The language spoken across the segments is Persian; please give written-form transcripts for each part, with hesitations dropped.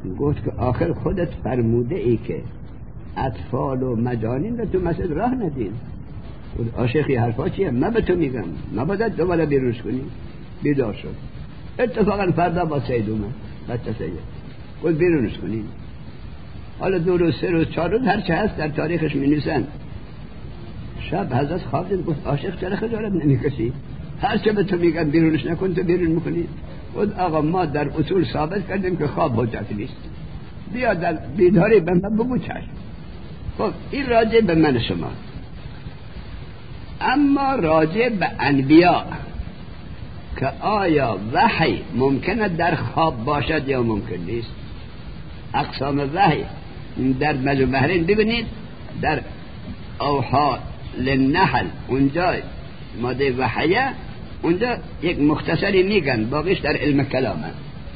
گفت که آخر خودت فرموده ای که اطفال و مجانین رو تو مسجد راه ندین. گفت آشقی حرفا چیه؟ من به تو میگم نباید دوباره بیرونش کنی. بیدار شد. اتفاقا فردا با سید اومد، بچه سید، گفت بیرونش کنین. حالا 2 روز 3 روز 4 روز هرچه هست در تاریخش می نویسن. شب حضرت خواب دید، گفت عاشق چرا خجالت نمیکشی؟ هرچه به تو میگن بیرونش نکن تو بیرون میکنی. گفت آقا ما در اصول ثابت کردیم که خواب حجت نیست. بیا در بیداری به من بگو چشم. خب این راجع به من شما. اما راجع به انبیاء که آیا وحی ممکنه در خواب باشد یا ممکن نیست؟ اقسام وحی در مجموع بحرین ببینید، در اوحا للنحل اونجا ماده وحیه، اونجا یک مختصری میگن، باقیش در علم کلامه.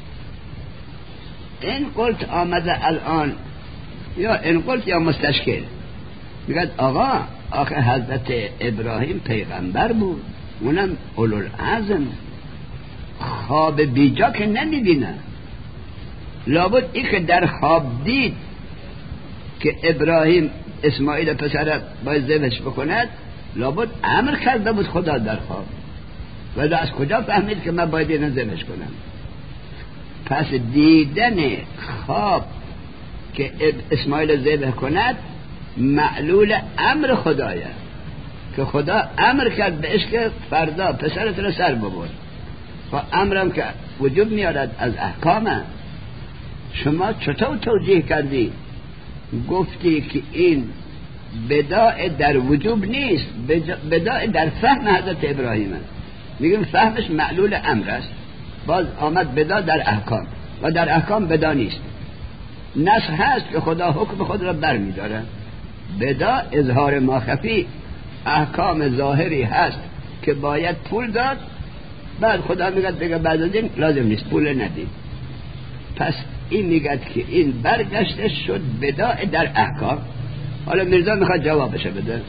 این قلت آمده الان یا این قلت یا مستشکل میگه آقا آخه حضرت ابراهیم پیغمبر بود، اونم اولوالعزم، خواب بیجا که نمیبینه. لابد ای که در خواب دید که ابراهیم اسماعیل پسر باید ذبحش بکند، لابد امر کرده بود خدا در خواب. ولی از کجا فهمید که من باید اینو ذبحش کنم؟ پس دیدن خواب که اسماعیل ذبح کند معلول امر خدایه، که خدا امر کرد بهش که فردا پسرت رو سر ببر. و امرم که وجوب میارد از احکامه. شما چطور توجیه کردی؟ گفتی که این بداع در وجوب نیست، بداع در فهم حضرت ابراهیم است. میگیم فهمش معلول امر است، باز آمد بداع در احکام و در احکام بداع نیست. نسخ هست که خدا حکم خود را بر میداره. بداع اظهار ما خفی، احکام ظاهری هست که باید پول داد، بعد خدا میگه دیگه بعد از این لازم نیست پول ندید. پس این میگه که این برگشته شد بداع در احکام. حالا میرزا میخواد جوابش بده.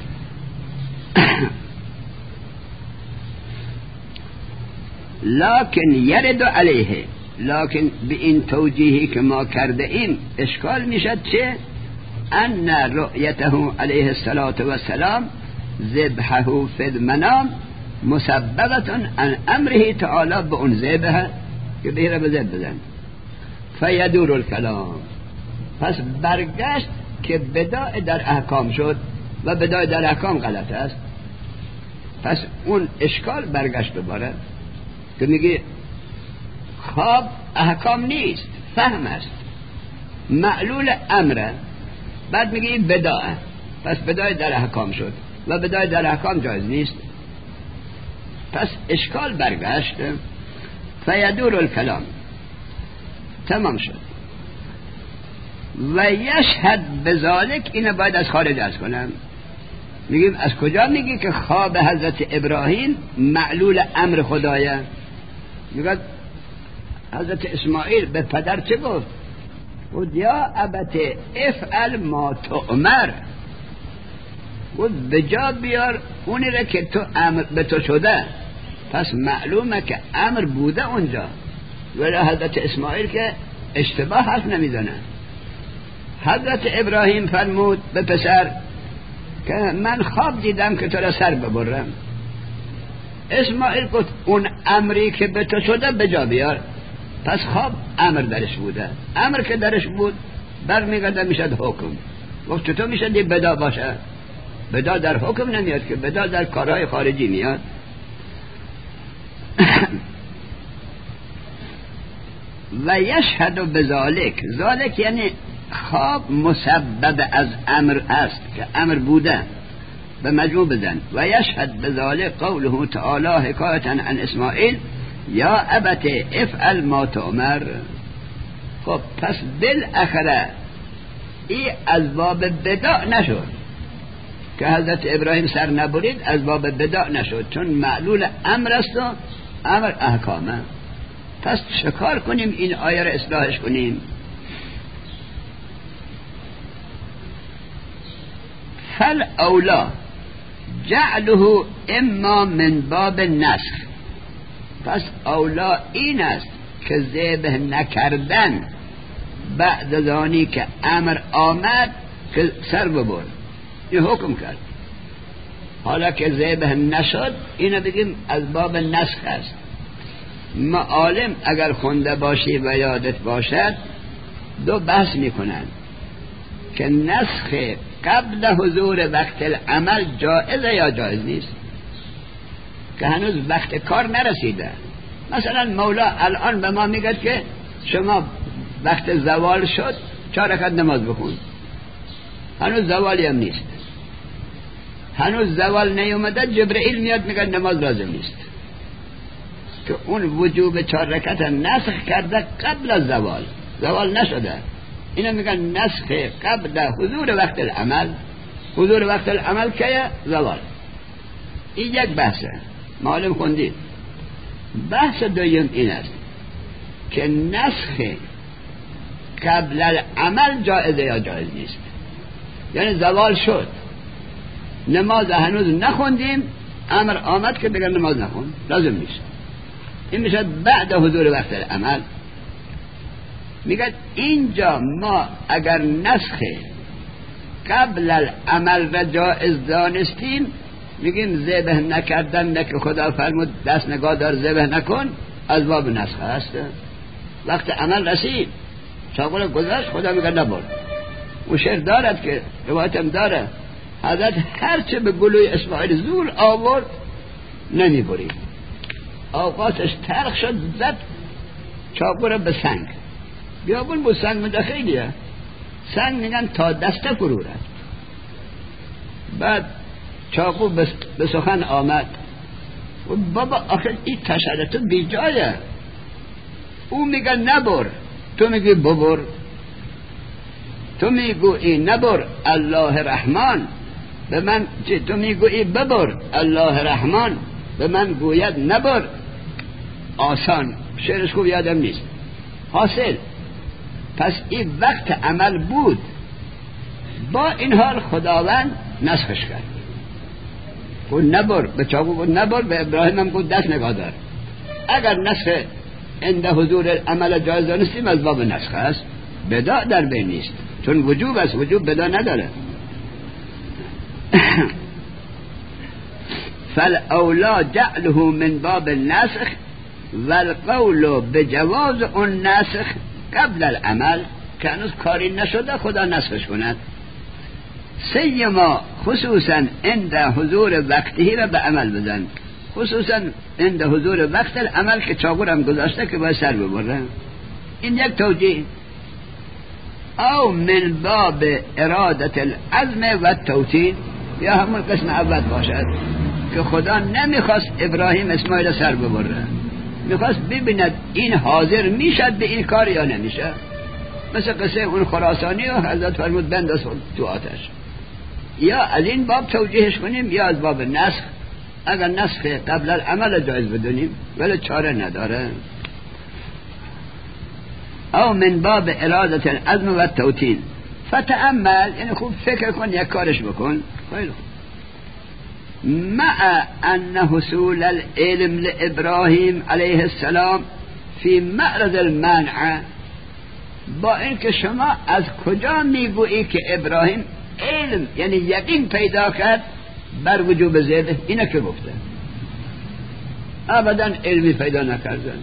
لکن یرد علیه، لکن به این توجیهی که ما کرده ایم اشکال میشد چه؟ ان رؤیته علیه السلام ذبحه فی المنام مسببت عن امره تعالی به اون ذبحه که بهره به ذبح بزن. فیدور الکلام. پس برگشت که بداع در احکام شد و بداع در احکام غلط است. پس اون اشکال برگشت دوباره که میگه خواب احکام نیست، فهم است، معلول امره. بعد میگه بداع، پس بداع در احکام شد و بداع در احکام جایز نیست. پس اشکال برگشت. فیدور الکلام. تمام شد. و یشهد بذالک، اینو باید از خارج از کنم. میگیم از کجا میگی که خواب حضرت ابراهیم معلول امر خدایه؟ میگه حضرت اسماعیل به پدر چه گفت؟ گفت یا ابت افعل ما تؤمر، گفت بجا بیار اونی را که تو امر به تو شده. پس معلومه که امر بوده اونجا. ولی حضرت اسماعیل که اشتباه حرف نمیزنه. حضرت ابراهیم فرمود به پسر که من خواب دیدم که تو را سر ببرم. اسماعیل گفت اون امری که به تو شده بجا بیار. پس خواب امر درش بوده، امر که درش بود برمیگرده میشد حکم. وقت چطور میشد این بدا باشه؟ بدا در حکم نمیاد که، بدا در کارهای خارجی میاد. و یشهد بذالک، ذالک یعنی خواب مسبب از امر است که امر بوده، به مجموع بزن. و یشهد بذالک قوله تعالی حکایتا عن اسماعیل یا ابت افعل ما تؤمر. خب پس بالاخره این از باب بداع نشد که حضرت ابراهیم سر نبرید، از باب بداع نشد، چون معلول امر است و امر احکامه. پس چکار کنیم این آیه را اصلاحش کنیم؟ فل اولا جعله اما من باب نسخ. پس اولا این است که ذبح نکردن بعد زانی که امر آمد که سر ببر، این حکم کرد. حالا که ذبح نشد اینو بگیم از باب نسخ است. معالم اگر خونده باشی و یادت باشد دو بحث میکنن که نسخ قبل حضور وقت العمل جائزه یا جایز نیست، که هنوز وقت کار نرسیده. مثلا مولا الان به ما میگه که شما وقت زوال شد 4 رکعت نماز بخون، هنوز زوالی هم نیست، هنوز زوال نیومده، جبرئیل میاد میگه نماز لازم نیست، که اون وجوب 4 رکعت نسخ کرده قبل از زوال، زوال نشده. اینا میگن نسخ قبل حضور وقت العمل. حضور وقت العمل که زوال. این یک بحثه، معلوم خوندید. بحث دویم این است که نسخ قبل العمل جایزه یا جایز نیست. یعنی زوال شد، نماز هنوز نخوندیم، امر آمد که بگن نماز نخون، لازم نیست. این میشه بعد حضور وقت العمل. میگه اینجا ما اگر نسخ قبل العمل را جایز دانستیم میگیم ذبح نکردن، نه که خدا فرمود دست نگاه دار ذبح نکن، از باب نسخ هست. وقت عمل رسید، چاقو گذاشت، خدا میگه نبر. و شعر دارد که روایتم داره حضرت هرچه به گلوی اسماعیل زور آورد نمیبرید، آقاتش ترخ شد، زد چاقو را به سنگ. بیابون با سنگ مده خیلیه، سنگ میگن تا دسته فرو رفت. بعد چاقو به سخن آمد و بابا آخر این تشرط بی جایه. او میگه نبر، تو میگی ببر. تو میگویی نبر الله رحمان به من، تو میگویی ببر الله رحمان به من گوید نبر آسان. شعرش خوب یادم نیست. حاصل پس این وقت عمل بود، با این حال خداوند نسخش کرد. گفت نبر، به چاقو گفت نبر، به ابراهیم هم گفت دست نگاه دار. اگر نسخ عند حضور العمل جایز دانستیم از باب نسخ است، بداع در بین نیست، چون وجوب است، وجوب بداع نداره. فالاولا جعله من باب النسخ والقول بجواز اون نسخ قبل العمل، که هنوز کاری نشده خدا نسخش کند. سیما خصوصا عند حضور وقتی را به عمل بزن، خصوصا عند حضور وقت العمل که چاقو هم گذاشته که باید سر ببره. این یک توجیه. او من باب ارادت العزم و توطین، یا همون قسم اول باشد که خدا نمیخواست ابراهیم اسماعیل سر ببره، میخواست ببیند این حاضر میشد به این کار یا نمیشه. مثل قصه اون خراسانی و حضرت فرمود بنداز تو آتش. یا از این باب توجیهش کنیم یا از باب نسخ. اگر نسخ قبل العمل جایز بدونیم ولی چاره نداره. او من باب ارادت العزم و توطین فتأمل، یعنی خوب فکر کن، یک کارش بکن. خیلی خوب. مع ان حصول العلم لابراهیم علیه السلام فی معرض المنع، با اینکه شما از کجا میگویی که ابراهیم علم یعنی یقین پیدا کرد بر وجوب ذبح؟ اینه که گفته ابدا علمی پیدا نکردن.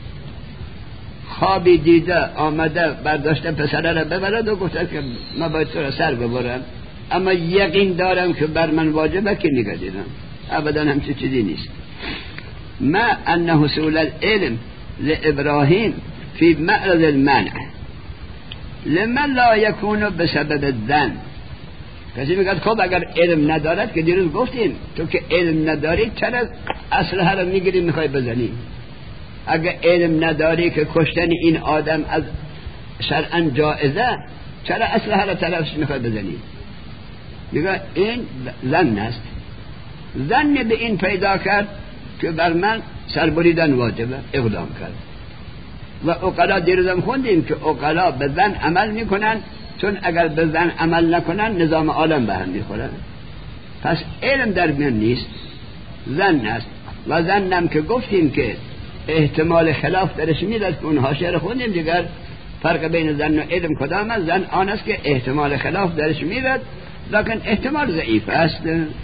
خوابی دیده آمده برداشته پسره را ببرد و گفته که ما باید تو را سر ببرم، اما یقین دارم که بر من واجبه که نگه دیدم. ابدا همچه چیزی نیست. ما ان حصول العلم لابراهیم فی معرض المنع لمن لا یکون بسبب الظن. کسی میگه خب اگر علم ندارد، که دیروز گفتیم تو که علم نداری چرا اسلحه را میگیری میخوای بزنی؟ اگر علم نداری که کشتن این آدم از شرعاً جائزه، چرا اسلحه را طرفش میخوای بزنی؟ میگه این ظن است. ظن به این پیدا کرد که بر من سربریدن واجبه، اقدام کرد. و عقلا دیروزم خوندیم که عقلا به ظن عمل میکنن، چون اگر به ظن عمل نکنن نظام عالم به هم میخورن. پس علم در میان نیست، ظن است. و ظنم که گفتیم که احتمال خلاف درش میداد که اون حاشیه رو خوندیم دیگر، فرق بین ظن و علم کدام است؟ ظن آن است که احتمال خلاف درش میرد لکن احتمال ضعیف است.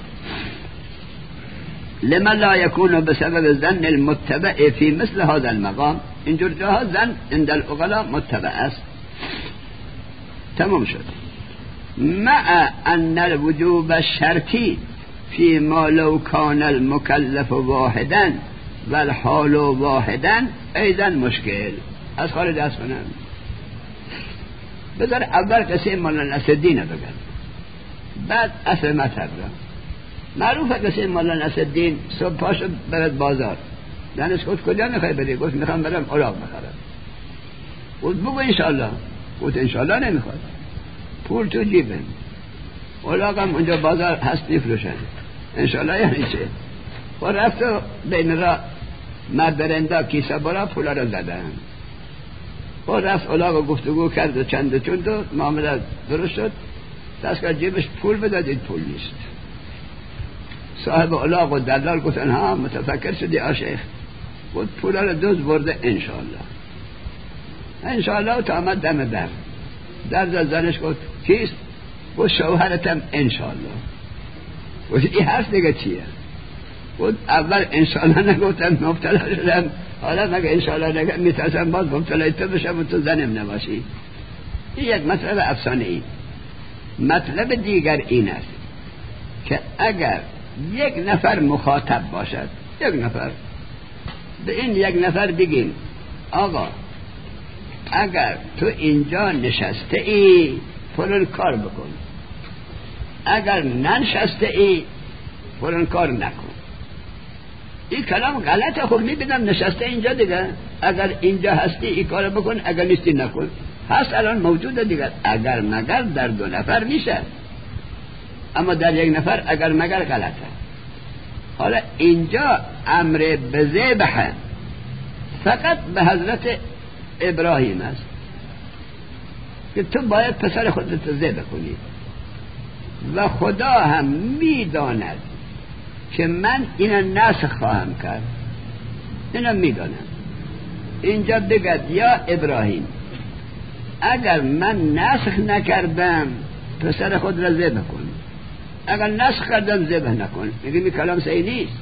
لما لا يكون بسبب ظن المتبع في مثل هذا المقام. اینجور جاها ظن عند العقلاء متبع است. تمام شد. مع ان الوجوب الشرطی في ما لو كان المكلف واحدا والحال واحدا ایضا مشکل. از خارج دست کنم بذار اول قصه مولانا نصرالدین بگم بعد اصل مطلب را. معروفه قصه مولانا نصرالدین صبح پاشو برد بازار. دانش گفت کجا میخوای بری؟ گفت میخوام برم اوراق بخرم. گفت بگو انشالله. گفت انشالله نمیخواد، پول تو جیبم، اوراقم اونجا بازار هست میفروشن، انشالله یعنی چه؟ و رفت و بین را مردرنده کیسه برا پولا را زدن و رفت اولاق گفتگو کرد و چند چند و معامله درست شد. دست کرد جیبش پول بدادید، پول نیست. صاحب اولاق و دلال گفتن ها متفکر شدی آشیخ. گفت پولا را دوز برده انشالله. انشالله تا آمد دم در زنش گفت کیست؟ گفت شوهرتم انشالله. گفت این حرف دیگه چیه؟ گفت اول انشالله نگفتم مبتلا شدم، حالا مگه انشالله نگم میترسم باز مبتلا تو بشم و تو زنم نباشی. این یک مطلب افسانه ای. مطلب دیگر این است که اگر یک نفر مخاطب باشد، یک نفر، به این یک نفر بگیم آقا اگر تو اینجا نشسته ای فلان کار بکن، اگر ننشسته ای فلان کار نکن. این کلام غلطه. خب میبینم نشسته اینجا دیگه، اگر اینجا هستی این کار بکن، اگر نیستی نکن. هست الان موجوده دیگه. اگر مگر در دو نفر میشه، اما در یک نفر اگر مگر غلطه. حالا اینجا امر به ذبح فقط به حضرت ابراهیم است که تو باید پسر خودت ذبح کنی و خدا هم میداند که من اینو نسخ خواهم کرد. اینو میدانم. اینجا بگد یا ابراهیم اگر من نسخ نکردم پسر خود را ذبح کن، اگر نسخ کردم ذبح نکن. میگه این کلام صحیح نیست،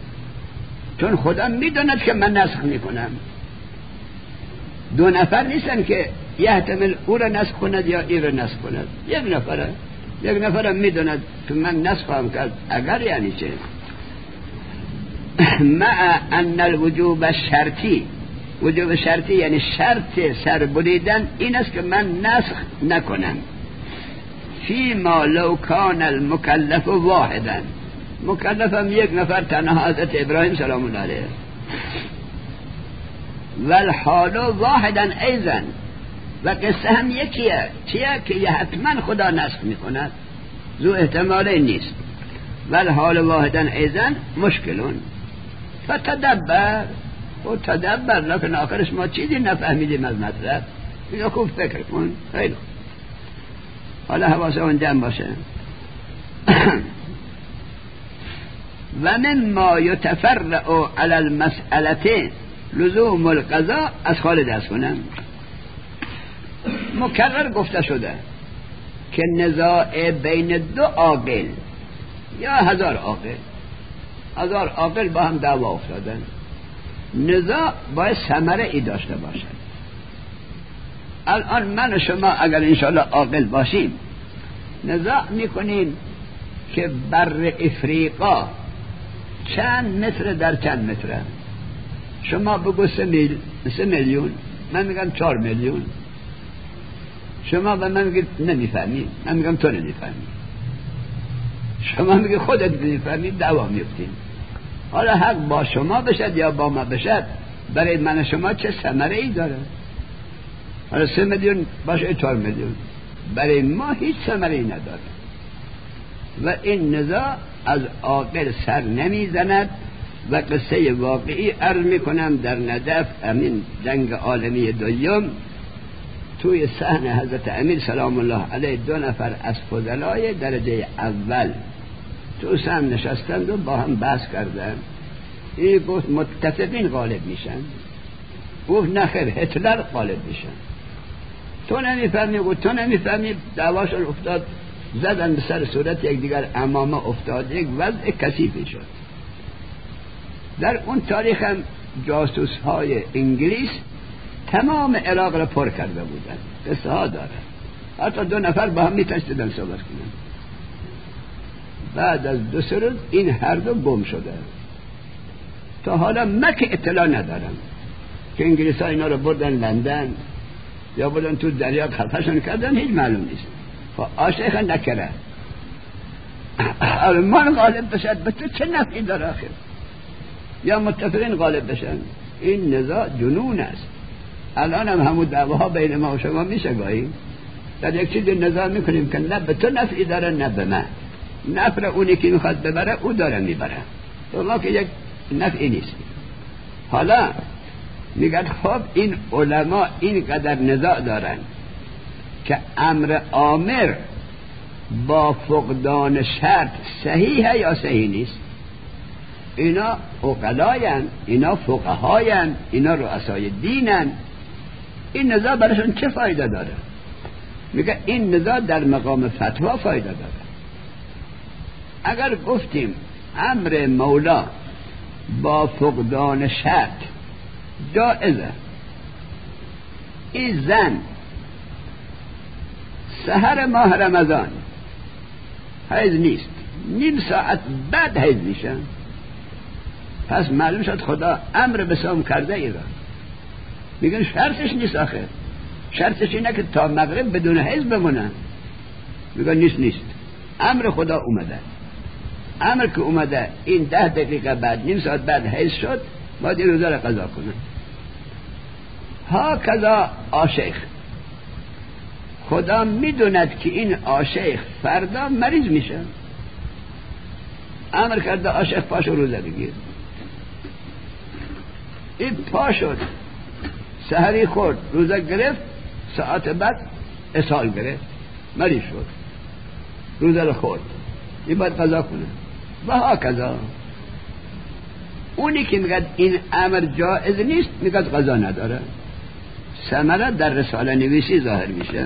چون خدا میداند که من نسخ میکنم. دو نفر نیستن که یحتمل او را نسخ کند یا این را نسخ کند. یک نفر میداند که من نسخ خواهم کرد. اگر یعنی چه؟ مع ان الوجوب الشرطی، وجوب شرطی یعنی شرط سر بریدن این است که من نسخ نکنم. فی ما لو کان المکلف واحدا، مکلفم یک نفر تنها حضرت ابراهیم سلام الله علیه، والحال واحدا ایضا، و قصه هم یکیه. چیه؟ که حتما خدا نسخ میکند، ذو احتمال نیست. والحال واحدا ایضا مشکلون فتدبر و تدبر. لکن آخرش ما چیزی نفهمیدیم از مطلب. یا خوب فکر کن. خیلی حالا حواسمون جمع باشه. و مما یتفرع علی المسئله لزوم القضاء. از خالد از کنم مکرر گفته شده که نزاع بین دو عاقل یا هزار عاقل با هم دعوا افتادن، نزاع باید ثمره ای داشته باشد. الان من و شما اگر انشاءالله عاقل باشیم نزاع میکنیم که بر افریقا چند متر در چند متره. شما بگو 3 میلیون، من میگم 4 میلیون. شما به من میگید نمیفهمی، من میگم تو نمیفهمی. شما میگید خودت نمیفهمی، دعوا میفتیم. حالا حق با شما بشد یا با ما بشد، برای من و شما چه ثمره ای داره؟ حالا 3 میلیون باشه 4 میلیون، برای ما هیچ ثمره ای نداره. و این نزاع از عاقل سر نمیزند. و قصه واقعی عرض میکنم در ندف امین جنگ عالمی دوم، توی صحن حضرت امیر سلام الله علیه 2 نفر از فضلای درجه اول تو صحن نشستند و با هم بحث کردند. این گفت متفقین غالب میشن، گفت نخیر هتلر غالب میشن. تو نمیفهمی و تو نمیفهمی، دعواشون افتاد، زدن به سر صورت یک دیگر، امامه افتاد، یک وضع کثیفی شد. در اون تاریخ هم جاسوس های انگلیس تمام عراق را پر کرده بودن، قصه ها داره، حتی 2 نفر با هم میتونستن صحبت کنن. بعد از 2-3 روز این هر دو گم شده. تا حالا مکه اطلاع ندارم که انگلیس ها اینا رو بردن لندن یا بردن تو دریا خفشون کردن، هیچ معلوم نیست. آشیخ نکره آلمان غالب بشد، به تو چه نفعی داره آخر؟ یا متفقین غالب بشن. این نزاع جنون است. الان هم همون دعواها بین ما و شما میشه گاهی در یک چیزی نزاع میکنیم که نه به تو نفعی داره نه به من، نفع اونی که میخواد ببره او داره میبره، تو ما که یک نفعی نیست. حالا میگن خب این علما اینقدر نزاع دارن که امر آمر با فقدان شرط صحیحه یا صحیح نیست. اینا عقلاین، اینا فقهاین، اینا رؤسای دینن، این نزاع براشون چه فایده داره؟ میگه این نزاع در مقام فتوا فایده داره. اگر گفتیم امر مولا با فقدان شرط جائزه، این زن سحر ماه رمضان حیض نیست، نیم ساعت بعد حیض میشن، پس معلوم شد خدا امر به صوم کرده ای را. میگن شرطش نیست آخه، شرطش اینه که تا مغرب بدون حیض بمونن. میگن نیست، امر خدا اومده، امر که اومده این 10 دقیقه بعد، نیم ساعت بعد حیض شد، باید این روزه را قضا کنن. ها کذا عاشق، خدا میدوند که این عاشق فردا مریض میشه، امر کرده عاشق پاشو روزه بگیر. این پا شد، سحری خورد، روزه گرفت، ساعت بعد اسهال گرفت، مریض شد، روزه رو خورد، این باید قضا کنه. و ها کذا اونی که میگه این امر جائز نیست میگه قضا نداره. ثمره در رساله نویسی ظاهر میشه.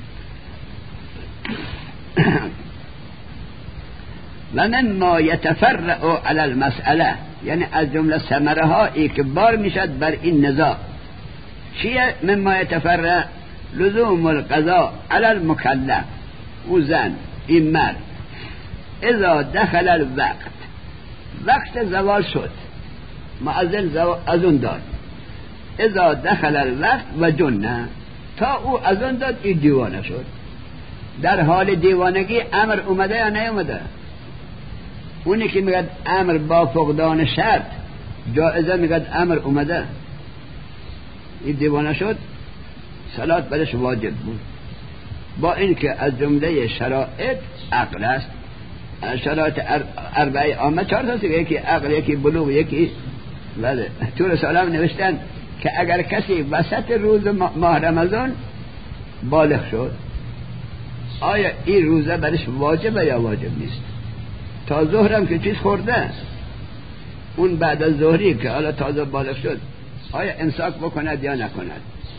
و من ما یتفرع علی المسئله، یعنی از جمله ثمره هایی که بار میشد بر این نزاع چیه؟ من ما یتفرع لزوم القضاء علی المکلف، او زن این مرد، اذا دخل الوقت، وقت زوال شد، مؤذن اذان داد، اذا دخل الوقت و جنه، تا او اذان داد این دیوانه شد. در حال دیوانگی امر اومده یا نیومده؟ اونی که میگه امر با فقدان شرط جائزه میگه امر اومده، این دیوانه شد، صلات برش واجب بود، با اینکه از جمله شرایط عقل است. شرایط 4 عامه 4 تا، یکی عقل، یکی بلوغ، یکی بله. تو رساله هم نوشتن که اگر کسی وسط روز ماه رمضان بالغ شد، آیا این روزه برش واجبه یا واجب نیست؟ تا ظهرم که چیز خورده، اون بعد از ظهری که حالا تازه بالغ شد، آیا امساک بکند یا نکند؟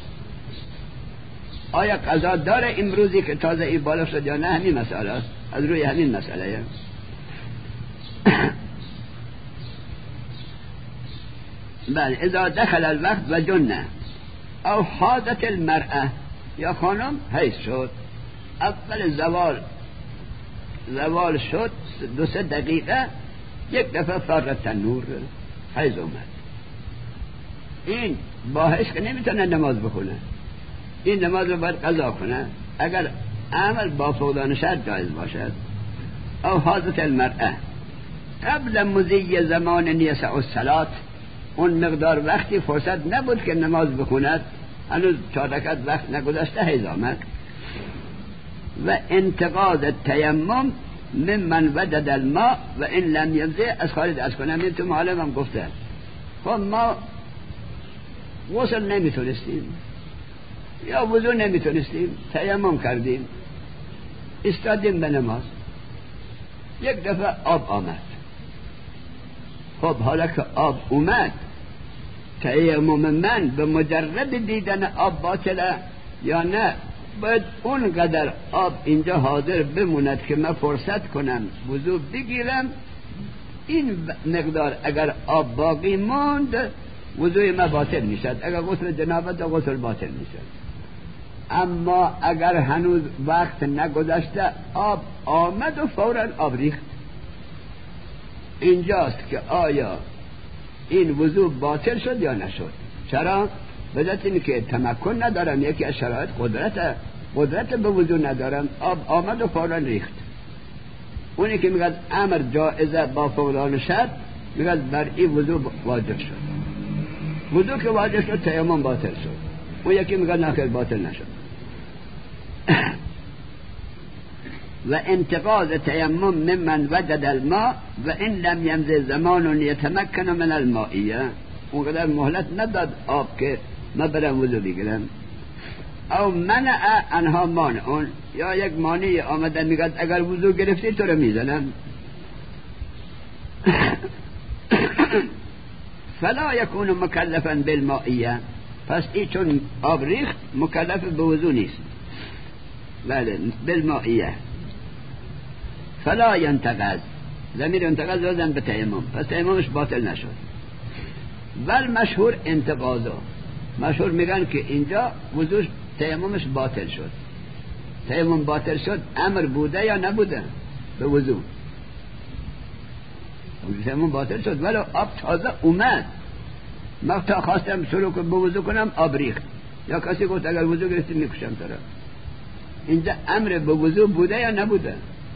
آیا قضا داره امروزی که تازه این بالغ شد یا نه؟ همین مسئله است، از روی همین مسئله. بله، اذا دخل الوقت و جنه او حاضت المرأه، یا خانم حیض شد، اول زوال شد 2-3 دقیقه، یک دفعه فرت تنور حیض اومد، این باعث که نمیتونه نماز بخونه، این نماز رو باید قضا کنه اگر عمل با فقدان شرط جایز باشد. او حاضت المرأه قبل مضی زمان نیسع الصلاة، اون مقدار وقتی فرصت نبود که نماز بخوند، هنوز 4 رکعت وقت نگذشته حیض آمد. و انتقاض التیمم ممن وجد الماء و ان لم یجد، از خارج از کنم. این تو معلم هم گفته خب ما غسل نمیتونستیم یا وضو نمیتونستیم، تیمم کردیم، استادیم به نماز، یک دفعه آب آمد. خب حالا که آب اومد، تیمم من به مجرد دیدن آب باطله یا نه باید اونقدر آب اینجا حاضر بموند که من فرصت کنم وضو بگیرم. این مقدار اگر آب باقی ماند وضوی ما باطل میشد، اگر غسل جنابت غسل باطل میشد. اما اگر هنوز وقت نگذشته آب آمد و فوراً آب ریخت، اینجاست که آیا این وضو باطل شد یا نشد. چرا؟ بذات این که تمکن ندارم، یکی از شرایط قدرت به وضو ندارم، آب آمد و فوراً ریخت. اونی که میگه امر جائزه با فوران شد، میگه بر این وضو واجب شد. وضو که واجب شد تیمم باطل شد. اون یکی میگه نه باطل نشد. و انتقاض تیمم ممن وجد الماء و ان لم یمض زمان یتمکن من المائیه. اونقدر مهلت نداد آب که ما برم وضو بگیرم. او منع انها مانعون، یا یک مانعی آمده میگه اگر وضو گرفتی تو رو میزنم. فلا یکون مکلفا بالمائیه، پس این چون آب ریخت مکلف به وضو نیست. بله بالمائیه. فلا ینتقض، ضمیر ینتقض وزن به تیمم، پس تیممش باطل نشد. ول مشهور انتقاضه، مشهور میگن که اینجا وضوش تیممش باطل شد. تیمم باطل شد امر بوده یا نبوده به وضو؟ تیمم باطل شد ولی آب تازه اومد. من تا خواستم شروع کنم به وضو کنم آب ریخت، یا کسی گفت اگر وضو گرفتی میکشم تو را. اینجا امر به وضو بوده یا نبوده؟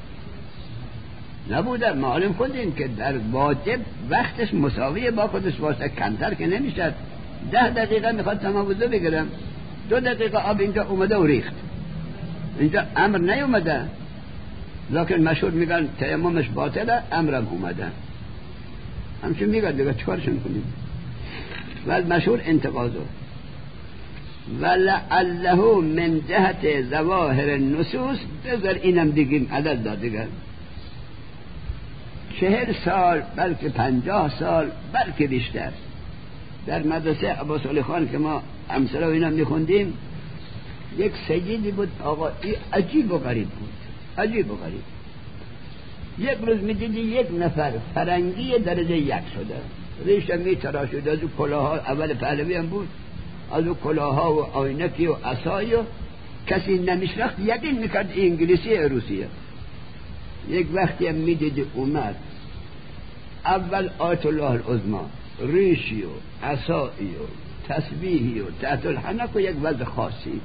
نبوده. معلوم کنیم که در واجب وقتش مساویه با خودش باشه، کمتر که نمیشد. 10 دقیقه میخواد تمام وضو بگیرم، 2 دقیقه آب اینجا اومده و ریخت. اینجا امر نیومده، لکن مشهور میگن تیممش باطله، امرم اومده. همچون میگن دیگه چکارشون کنیم. ولی مشهور انتقاضه. ولعله من جهت ظواهر النصوص، بذار اینم دیگیم عدد داد دیگر، 40 سال بلکه 50 سال بلکه بیشتر در مدرسه عباسعلی خان که ما امثله و اینا میخوندیم، یک سیدی بود آقا، عجیب و غریب بود، عجیب و غریب. یک روز میدیدی یک نفر فرنگی درجه 1 شده، ریشه میتراشید، از او کلاها، اول پهلوی هم بود، از او کلاها و آینکی و عصای و کسی نمیشناخت، یقین میکرد انگلیسی روسیه. یک وقتی هم میدیدی اومد اول آیت الله العظمی، ریشی و عصایی و تسبیحی و تحت الحنک و یک وضع خاصی.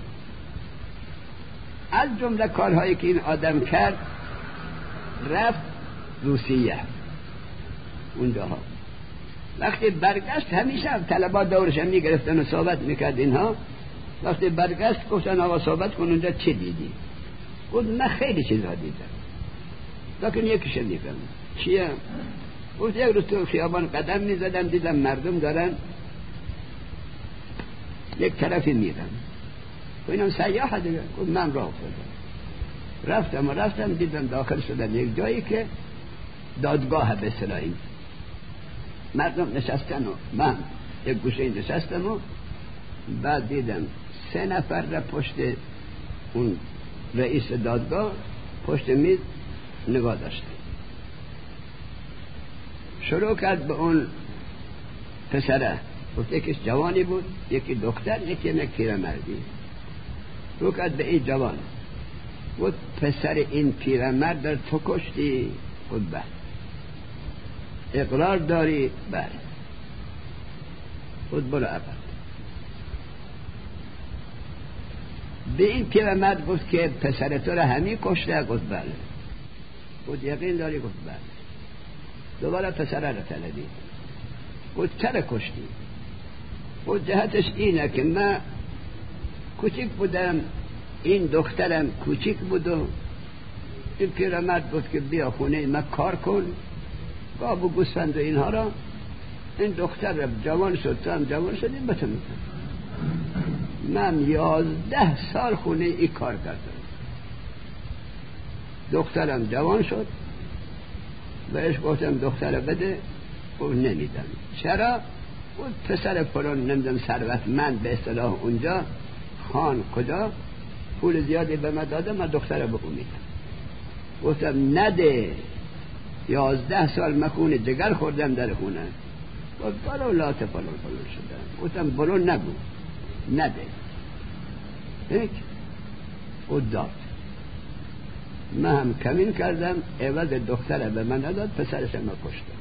از جمله کارهایی که این آدم کرد، رفت روسیه اونجاها. وقتی برگشت همیشه طلبا دورش هم میگرفتن و صحبت میکرد اینها. وقتی برگشت گفتن آقا صحبت کن اونجا چه دیدی؟ گفت من خیلی چیزا دیدم لیکن یکیش میگم. چیه؟ گفت یک روز تو خیابان قدم میزدم دیدم مردم دارن یک طرفی میرن و اینم سیاحه دیگه. گفت من راه افتادم، رفتم دیدم داخل شدن یک جایی که دادگاه به اصطلاح این مردم نشستن و من یک گوشه نشستم و بعد دیدم 3 نفر را پشت اون رئیس دادگاه پشت میز نگاه داشتن. شروع کرد به اون پسره، گفت یکیش جوانی بود، یکی دختر، یکی پیرمردی. شروع کرد به این جوان، گفت پسر این پیرمرد در تو کشتی؟ گفت بله. اقرار داری؟ بله. گفت برو عقب. به این پیرمرد گفت که پسر تو را همین کشته؟ گفت بله. گفت یقین داری؟ گفت بله. دوباره پسره را طلبید، گفت چرا کشتی؟ گفت جهتش اینه که من کوچیک بودم، این دخترم کوچیک بود و این پیرمرد گفت که بیا خونه من کار کن، گاب و گوسفند و اینها را. این دختر جوان شد، تو هم جوان شدی، بتم من 11 سال خونه ای کار کردم. دخترم جوان شد، بهش گفتم دختر بده، گفت نمیدم. چرا؟ گفت پسر فلان نمیدم ثروتمند به اصطلاح اونجا، خان کجا، پول زیادی به من داده، من دختر به اون میدم. گفتم نده، 11 سال من خون دگر خوردم در خونه. گفت بلو لات فلان شدم. گفتم بلو نگو، نده. هیچ خود داد. من هم کمین کردم، عوض دختره به من نداد، پسرش من کشتم.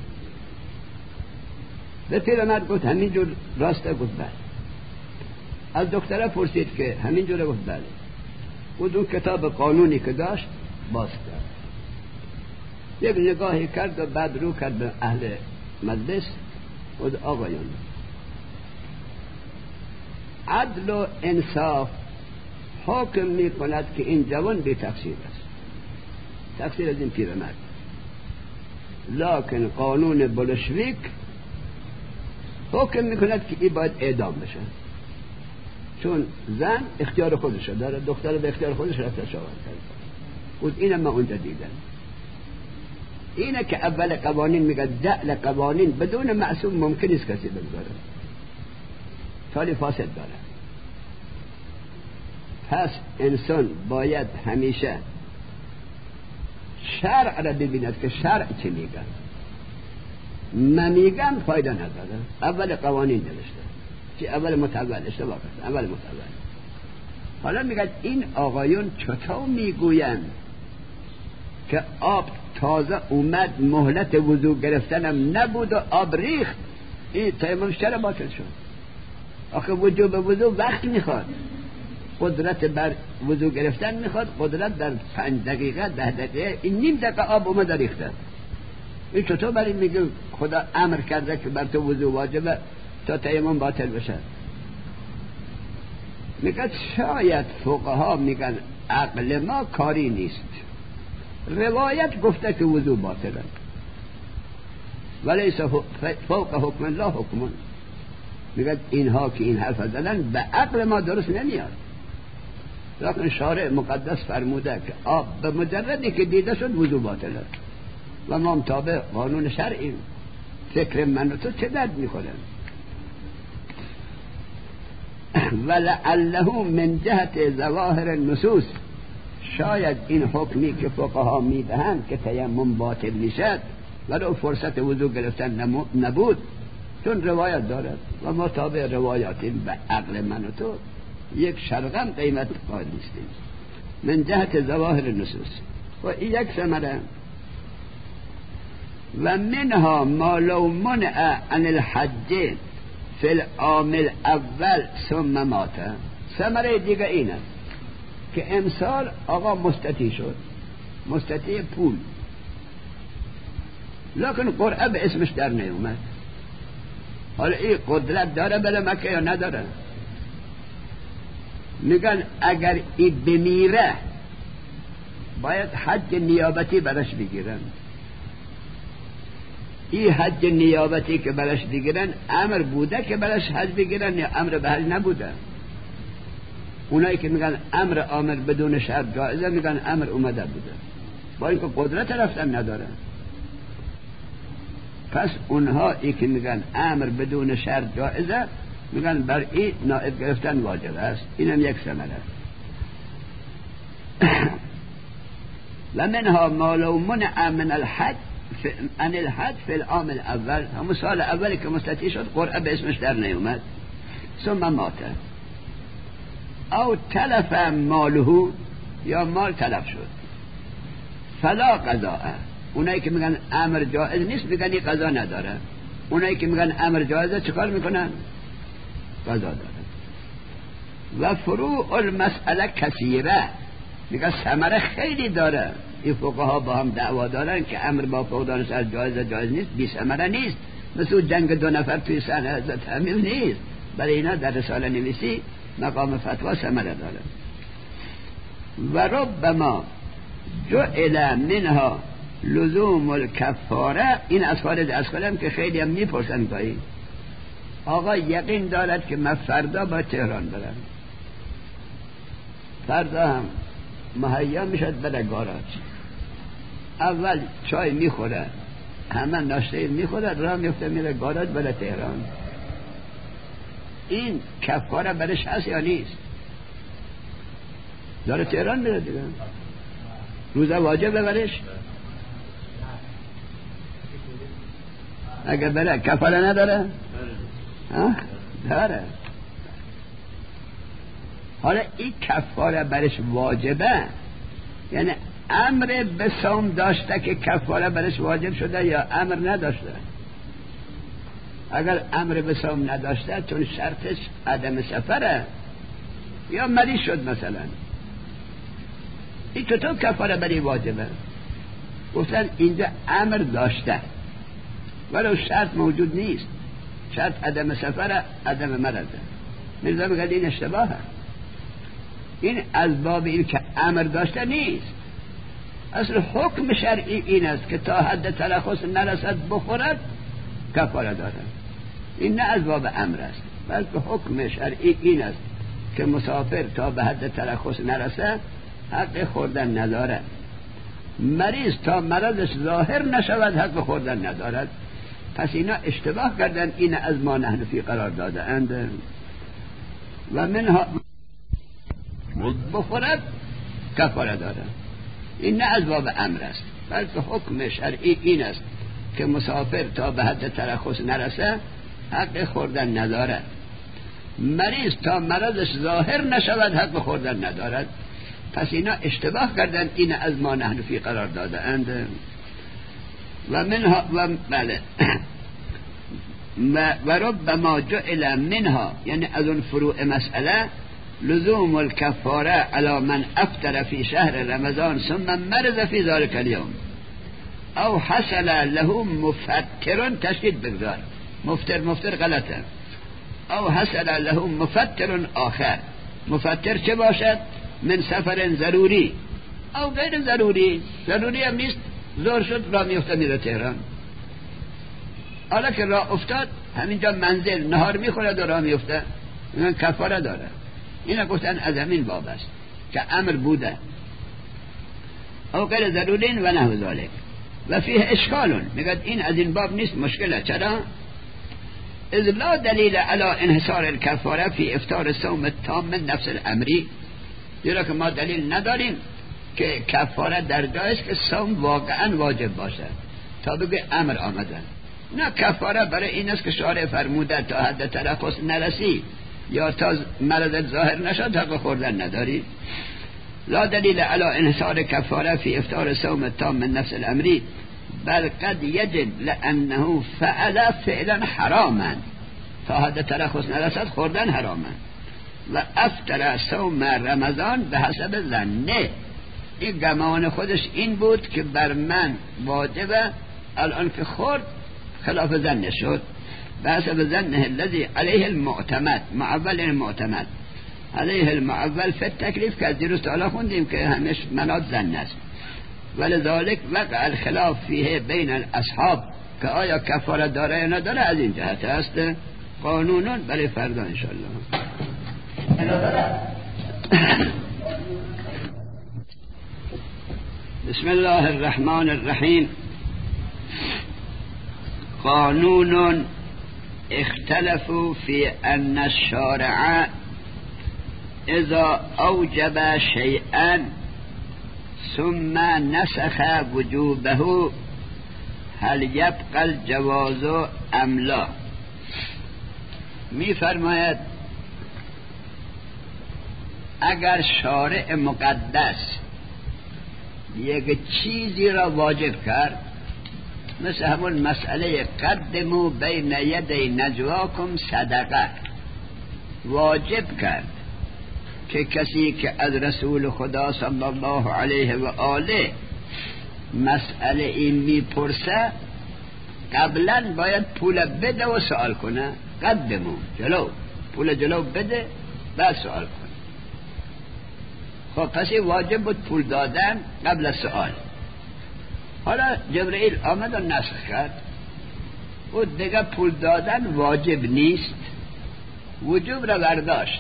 به پیرمرد گفت همینجور راسته؟ گفت بله. از دختره پرسید که همینجوره؟ گفت بله. گفت اون کتاب قانونی که داشت باز کرد، یک نگاهی کرد و بعد رو کرد به اهل مجلس. گفت آقایون، عدل و انصاف حکم می کند که این جوان بی تقصیر است، تقصیر از این پیرمرد، لکن قانون بولشویک حکم می کند که این باید اعدام بشه، چون زن اختیار خودش داره، دختر به اختیار خودش رفت شاور کرد. بود اینم من اونجا دیدم. اینه که اول قوانین میگه جعل قوانین بدون معصوم ممکن است کسی بگذاره، تالی فاسد داره. پس انسان باید همیشه شرع را ببیند که شرع چه میگه. من میگم فایده نداره. اول قوانین نوشته که اول متول اشتباه کرد، اول متول. حالا میگه این آقایون چطور میگوین که آب تازه اومد، مهلت وضو گرفتنم نبود و آب ریخت، این تیمم چرا باطل شد؟ آخه وجوب وضو وقت میخواد، قدرت بر وضو گرفتن میخواد، قدرت در 5 دقیقه 10 دقیقه، این نیم دقیقه آب اومد ریخته. این چطور برای میگه خدا امر کرده که بر تو وضو واجبه تا تیمم باطل بشه؟ میگه شاید فقها میگن عقل ما کاری نیست، روایت گفته که وضو باطله، ولیس فوق حکم الله حکمون. میگه اینها که این حرف زدن به عقل ما درست نمیاد، لیکن شارع مقدس فرموده که آب به مجردی که دیده شد وضو باطله و ما مطابق قانون شرعی. فکر من و تو چه درد میخوره؟ ولعله من جهت ظواهر النصوص، شاید این حکمی که فقها میدهند که تیمم باطل میشد ولو فرصت وضو گرفتن نبود، چون روایت دارد و ما تابع روایاتیم، به عقل من و تو یک شرغم قیمت قائل نیستیم. من جهت ظواهر النصوص. و این یک ثمره. و منها ما لو منع عن الحج فی العام الاول ثم مات. ثمره دیگه اینه که امسال آقا مستطیع شد، مستطیع پول، لکن قرعه به اسمش در نیومد. حالا این قدرت داره بله مکه یا نداره؟ میگن اگر این بمیره باید حج نیابتی برش بگیرن. این حج نیابتی که برش بگیرن امر بوده که برش حج بگیرن یا امر به حج نبوده؟ اونایی که میگن امر آمر بدون شرط جایزه میگن امر اومده بوده، با اینکه قدرت رفتن نداره. پس اونها ای که میگن امر بدون شرط جایزه میگن بر این نائب گرفتن واجب است. اینم یک ثمره. و منها ما لو منع من الحج عن الحج فی العام الاول، همون سال اولی که مستطیع شد قرعه به اسمش در نیومد، ثم مات او تلف ماله، یا مال تلف شد، فلا قضاء. اونایی که میگن امر جائز نیست میگن این قضا نداره، اونایی که میگن امر جائزه چیکار میکنن؟ قضا داره. و فروع المسئله کثیره، میگن ثمره خیلی داره. این فقها با هم دعوا دارن که امر با فقدان شرط جایز جایز نیست، بی ثمره نیست، مثل جنگ 2 نفر توی صحنه حضرت امیر نیست. برای اینا در رساله نویسی مقام فتوا ثمره داره. و ربما جعل منها لزوم الکفاره. این از خارج از خودم که خیلی هم میپرسن گاهی آقا یقین دارد که من فردا با تهران برم، فردا هم مهیا میشد بره گاراژ، اول چای میخوره، همه ناشته میخوره، راه میفته میره گاراژ بره تهران. این کفاره برش هست یا نیست؟ داره تهران میره دیگه، روزه واجب ببرش؟ اگه بره کفاره نداره؟ داره. حالا این کفاره برش واجبه، یعنی امر به صوم داشته که کفاره برش واجب شده یا امر نداشته؟ اگر امر به صوم نداشته چون شرطش عدم سفره یا مریض شد مثلا، این چطور کفاره بری واجبه؟ گفتن اینجا امر داشته ولو شرط موجود نیست، شرط عدم سفره عدم مرضه. میرزا میگه این اشتباهه، این از باب این که امر داشته نیست، اصل حکم شرعی این است که تا حد تلخص نرسد بخورد کفاره داره. این نه از باب امر است، بلکه حکم شرعی این است که مسافر تا به حد تلخص نرسد حق خوردن ندارد، مریض تا مرضش ظاهر نشود حق خوردن ندارد. پس اینا اشتباه کردن، این از ما نحن فی قرار داده اند و منها بخورد کفاره داره. این نه از باب امر است، بلکه حکم شرعی این است که مسافر تا به حد ترخص نرسه حق خوردن ندارد، مریض تا مرضش ظاهر نشود حق خوردن ندارد. پس اینا اشتباه کردن، این از ما نحن فی قرار داده اند و منها و بله و ربما جعل منها، یعنی از اون فروع مسئله لزوم الكفاره على من افطر في شهر رمضان ثم مرض في ذلك اليوم او حصل له مفطر، تشدید بگذار، مفطر غلطه، او حصل له مفطر آخر. مفطر چه باشد؟ من سفر ضروری او غیر ضروری. ضروری هم نیست، زور شد راه میفته میره تهران، حالا که راه افتاد همینجا منزل نهار میخورد و راه میفته، این کفاره داره. اینا گفتن از همین باب است که امر بوده او غیر ضرورین و نحو ذالک و فیه اشکالون. میگه این از این باب نیست، مشکله. چرا؟ اذ لا دلیل علی انحصار الکفاره فی افطار صوم تام من نفس الامری، زیرا که ما دلیل نداریم که کفاره در جای است که صوم واقعا واجب باشه تا بگه امر آمدن. نه، کفاره برای این است که شارع فرموده تا حد تلخص نرسی یا تا مرض ظاهر نشد حق خوردن نداری. لا دلیل علی انحصار کفاره فی افطار صوم تام من نفس الامری بل قد یجب لانه فعل فعلا حراما، تا حد تلخص نرسد خوردن حراما. و افطر صوم رمضان به حسب ظنه، این گمان خودش این بود که بر من واجبه، الان که خورد خلاف ظن شد. به حسب ظنه الذی علیه المعتمد، معول المعتمد علیه المعول فی التکلیف، که از دیروز تعالی خوندیم که همش منات ظن است. ولذالک وقع الخلاف فیه بین الاصحاب که آیا کفاره داره یا نداره، از این جهت است. قانونون برای فردا انشالله. بسم الله الرحمن الرحیم. قانون اختلفوا في أن الشارع إذا أوجب شيئا ثم نسخ وجوبه هل يبقى الجواز أم لا. می فرماید اگر شارع مقدس یک چیزی را واجب کرد، مثل همون مسئله قدموا بین یدی نجواکم صدقه، واجب کرد که کسی که از رسول خدا صلی الله علیه و آله مسئله این میپرسه قبلا باید پول بده و سوال کنه. قدموا، جلو، پول جلو بده بعد سوال کنه. خب پس واجب بود پول دادن قبل از سوال. حالا جبرئیل آمد و نسخ کرد و دیگه پول دادن واجب نیست، وجوب را برداشت.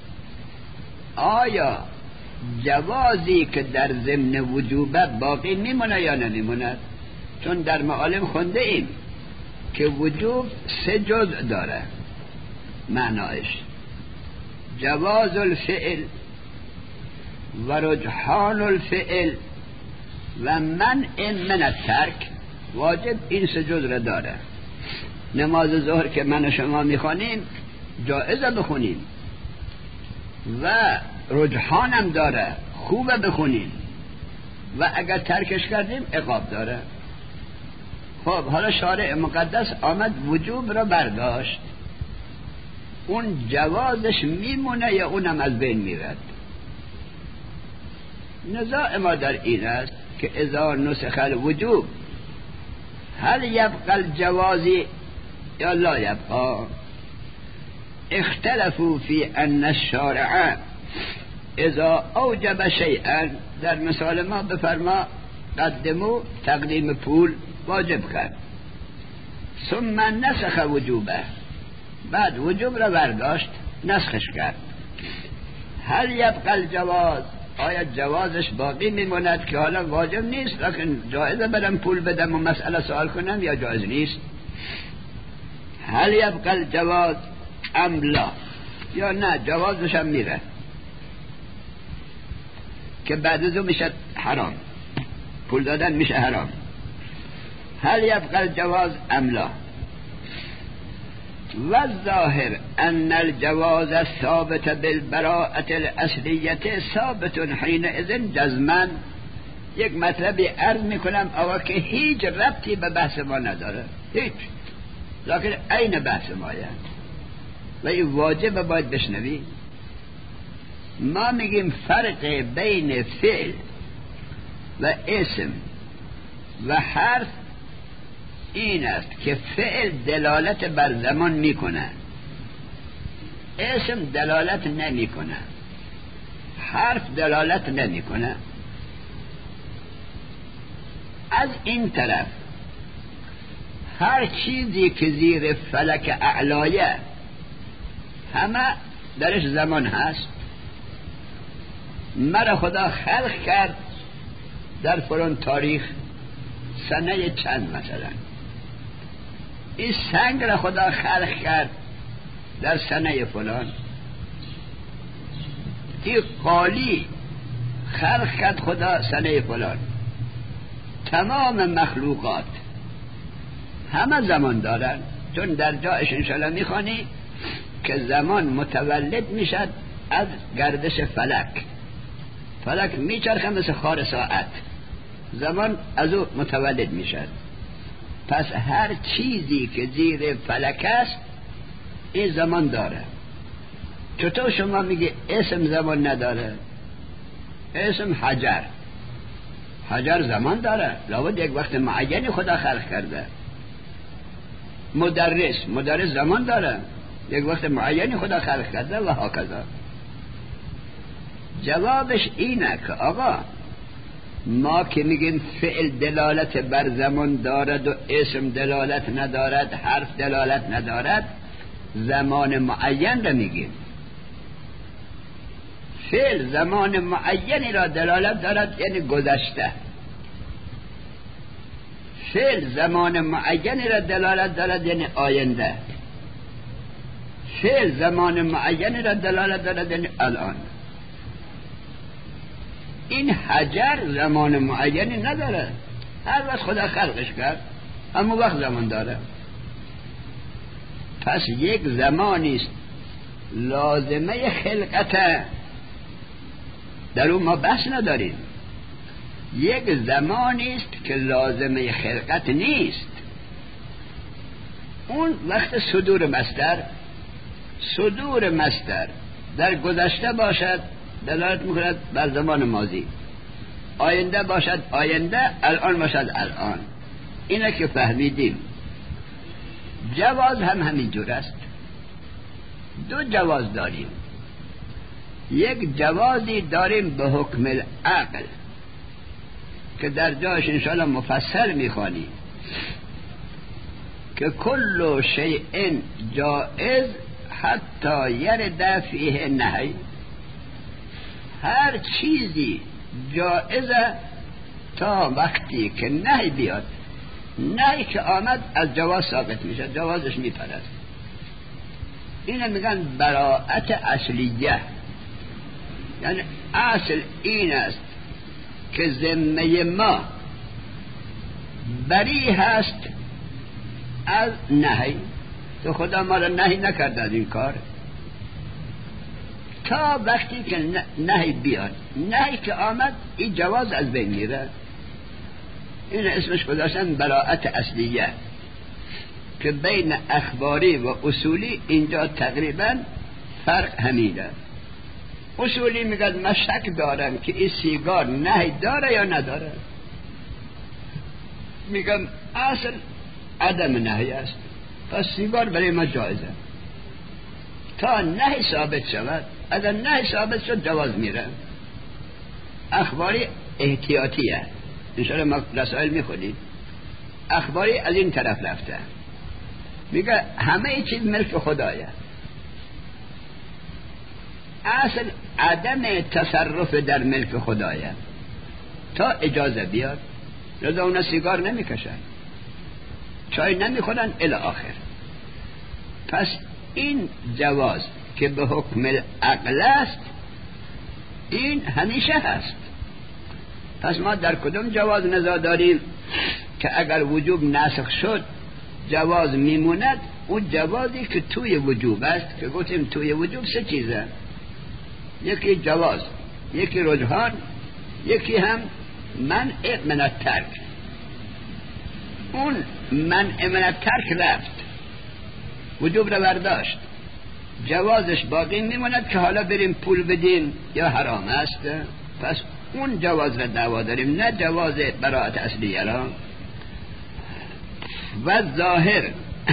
آیا جوازی که در ضمن وجوبه باقی میمونه یا نمیمونه؟ چون در معالم خونده ایم که وجوب 3 جزء داره. معنایش جواز الفعل، و رجحان الفعل و منع من الترک، واجب این سه جز را داره. نماز ظهر که من و شما میخوانیم جایزه بخونیم و رجحانم داره، خوبه بخونیم، و اگر ترکش کردیم عقاب داره. خب حالا شارع مقدس آمد وجوب را برداشت، اون جوازش میمونه یا اونم از بین میرد؟ نزاع ما در این است که اذا نسخ الوجوب هل یبقى الجوازی یا لا یبقى. اختلفوا فی ان الشارع اذا اوجب شیئا، در مثال ما بفرما قدمو تقدیم پول واجب کرد، ثم نسخ وجوبه، بعد وجوب را برداشت نسخش کرد، هل یبقى الجواز، آیا جوازش باقی میموند که حالا واجب نیست لیکن جایزه برم پول بدم و مسئله سوال کنم، یا جایز نیست؟ هل یبقى الجواز ام لا، یا نه جوازش هم میره که بعد از اون میشه حرام، پول دادن میشه حرام. هل یبقى الجواز ام لا. والظاهر ان الجواز الثابت بالبراءة الاصلیة ثابت حینئذ جزما. یک مطلبی عرض میکنم آقا که هیچ ربطی به بحث ما نداره، هیچ، لیکن عین بحث مایه و این واجب باید بشنوی. ما میگیم فرق بین فعل و اسم و حرف این است که فعل دلالت بر زمان میکنه، اسم دلالت نمیکنه، حرف دلالت نمیکنه. از این طرف هر چیزی که زیر فلک اعلایه همه درش زمان هست. مرا خدا خلق کرد در فلان تاریخ سنه چند، مثلا این سنگ را خدا خلق کرد در سنه فلان، این قالی خلق کرد خدا سنه فلان. تمام مخلوقات همه زمان دارن، چون در جایش انشاءالله میخوانی که زمان متولد میشد از گردش فلک، فلک میچرخه مثل خار ساعت، زمان از او متولد میشد. پس هر چیزی که زیر فلک است این زمان داره. چطور شما میگه اسم زمان نداره؟ اسم حجر زمان داره، لابد یک وقت معینی خدا خلق کرده. مدرس زمان داره، یک وقت معینی خدا خلق کرده و هاکذا. جوابش اینه که آقا ما که میگیم فعل دلالت بر زمان دارد و اسم دلالت ندارد، حرف دلالت ندارد، زمان معین را میگیم. فعل زمان معینی را دلالت دارد، یعنی گذشته. فعل زمان معینی را دلالت دارد، یعنی آینده. فعل زمان معینی را دلالت دارد، یعنی الان. این حجر زمان معینی نداره، هر وقت خدا خلقش کرد اما وقت زمان داره. پس یک زمانیست لازمه خلقته، در اون ما بحث نداریم. یک زمانیست که لازمه خلقت نیست، اون وقت صدور مصدر در گذشته باشد دلالت میکند بر زمان ماضی، آینده باشد آینده، الان باشد الان. اینه که فهمیدیم. جواز هم همینجور است. دو جواز داریم. یک جوازی داریم به حکم العقل که در جاش انشاءالله مفصل میخوانیم که کل شیء جائز حتی یرد فیه نهی. هر چیزی جائزه تا وقتی که نهی بیاد. نهی که آمد از جواز ثابت میشه، جوازش میپرد. اینو میگن براءت اصلیه، یعنی اصل این است که ذمه ما بری هست از نهی، تو خدا ما را نهی نکرده از این کار تا وقتی که نهی بیاد. نهی که آمد این جواز از بین میره. این اسمش گذاشتن براءت اصلیه که بین اخباری و اصولی اینجا تقریبا فرق همینه. اصولی میگه من شک دارم که این سیگار نهی داره یا نداره، میگم اصل عدم نهی است، پس سیگار برای ما جایزه تا نهی ثابت شود. اگر نهی ثابت شد جواز میره. اخباری احتیاطیه، انشاءالله ما رسائل میخونید. اخباری از این طرف رفته، میگه همه چیز ملک خدایه، اصل عدم تصرف در ملک خدایه تا اجازه بیاد. لذا اونا سیگار نمیکشن، چای نمیخورن الی آخر. پس این جواز که به حکم عقل است این همیشه هست. پس ما در کدوم جواز نزاع داریم که اگر وجوب نسخ شد جواز میموند؟ اون جوازی که توی وجوب است، که گفتیم توی وجوب سه چیزه، یکی جواز، یکی رجحان، یکی هم منع من الترک. اون منع من الترک رفت، وجوب رو برداشت، جوازش باقی میموند که حالا بریم پول بدیم یا حرام است. پس اون جواز را دعوا داریم، نه جواز براءت اصلیه را. و ظاهر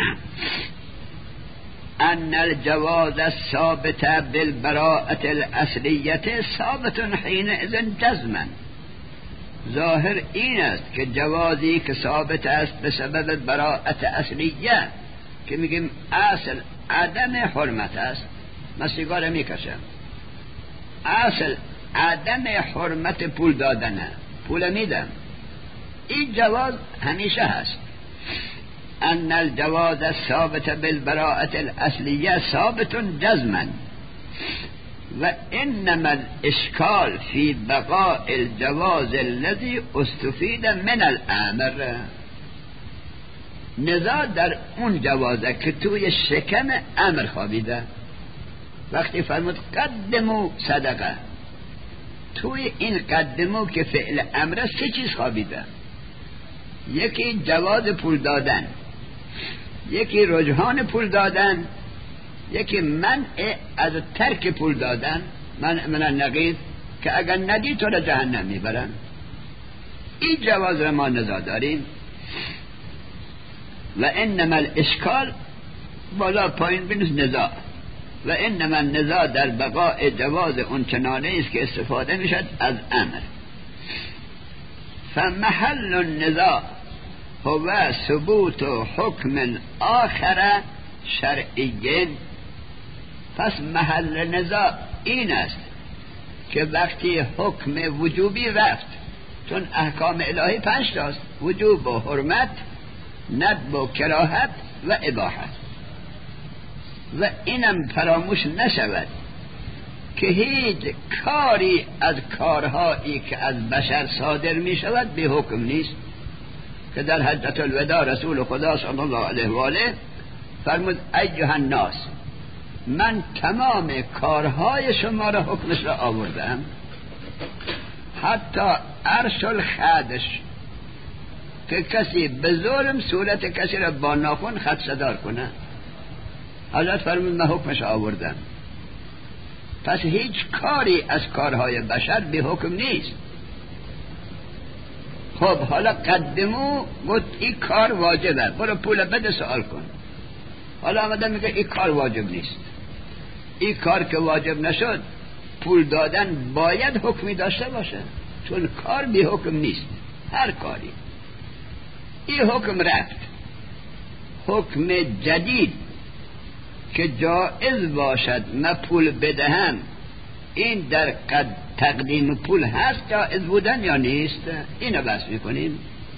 ان الجواز الثابت بالبراءت الاصلیه ثابت حینئذ جزما. ظاهر این است که جوازی که ثابت است به سبب براءت اصلیه که میگیم اصل عدم حرمت است، من سیگار میکشم، اصل عدم حرمت پول دادنه، پول میدم، این جواز همیشه هست. ان الجواز الثابت بالبراءت الاصلیه ثابت جزما و انما الاشکال فی بقاء الجواز الذي استفید من الامر. نزاع در اون جوازه که توی شکم امر خوابیده. وقتی فرمود قدمو صدقه، توی این قدمو که فعل امر سه چیز خوابیده، یکی جواز پول دادن، یکی رجحان پول دادن، یکی منع از ترک پول دادن، منع من النقیض که اگر ندی تو را جهنم میبرن. این جواز را ما نزاع داریم. و انما الاشکال بالا پایین بینست نزاع، و انما النزاع در بقاء جواز اون چنانه است که استفاده میشد از امر. فمحل النزاع هو ثبوت حکم آخر شرعی. پس محل نزاع این است که وقتی حکم وجوبی رفت، چون احکام الهی 5 تاست، وجوب و حرمت، ندب و کراهت و اباحت، و اینم فراموش نشود که هیچ کاری از کارهایی که از بشر صادر می شود به حکم نیست. که در حجة الوداع رسول خدا صلی الله علیه و آله فرمود ایها الناس، من تمام کارهای شما را حکمش را آوردم، حتی عرش الخدش، که کسی به ظلم صورت کسی را با ناخن خط صدار کنه، حضرت فرمود من حکمش آوردم. پس هیچ کاری از کارهای بشر به حکم نیست. خب حالا قدمو گفت این کار واجبه، برو پول بده سوال کن. حالا آمده میگه این کار واجب نیست. این کار که واجب نشد، پول دادن باید حکمی داشته باشه، چون کار به حکم نیست. هر کاری این حکم رفت، حکم جدید که جائز باشد من پول بدهم، این در تقدیم پول هست جائز بودن یا نیست؟ اینو بحث میکنیم.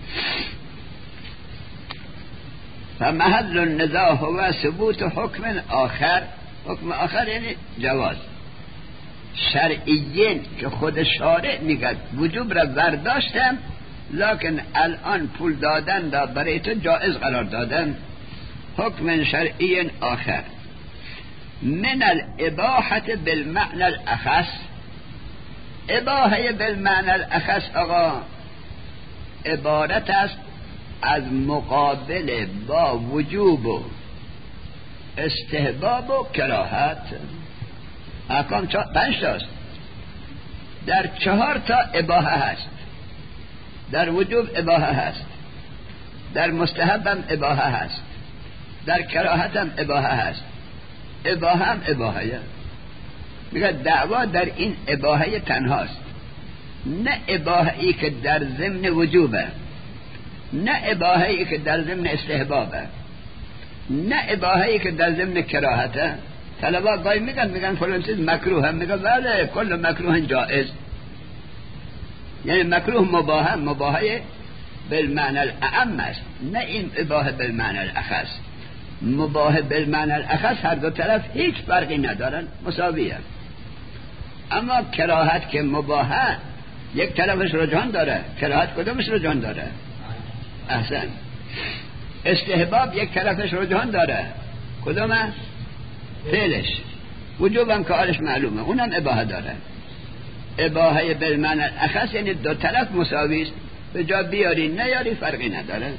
فمحل النزاع هو ثبوت حکم آخر. حکم آخر یعنی جواز. شرعیین که خود شارع میگه وجوب را برداشتم، لکن الان پول دادن دا برای تو جائز قرار دادن. حکم شرعی آخر من الاباحة بالمعنى الاخص. اباحه بالمعنى الاخص آقا عبارت است از مقابل با وجوب و استحباب و کراهت. احکام 5 تاست، در 4 تا اباحه هست. در وجوب اباحه هست، در مستحب هم اباحه هست، در کراهت هم اباحه هست. اباحه هم اباحه. میگه دعوا در این اباحه تنهاست، نه اباحه ای که در ضمن وجوبه، نه اباحه ای که در ضمن استحبابه، نه اباحه ای که در ضمن کراهته. طلبا گاهی میگن فلان چیز مکروه هم، میگه بله کل مکروه جائز. یعنی مکروه مباحه بالمعنى الاعم است، نه این اباحه بالمعنى الاخص. مباح بالمعنى الاخص هر دو طرف هیچ فرقی ندارن، مساویه. اما کراهت که مباحه یک طرفش رجحان داره، کراهت کدومش رجحان داره؟ احسن. استحباب یک طرفش رجحان داره، کدومه؟ فعلش. وجوب هم که حالش معلومه، اونم اباحه داره. اباحه بالمعنى الاخص یعنی دو طرف مساوی است، به جا بیاری نیاری فرقی نداره.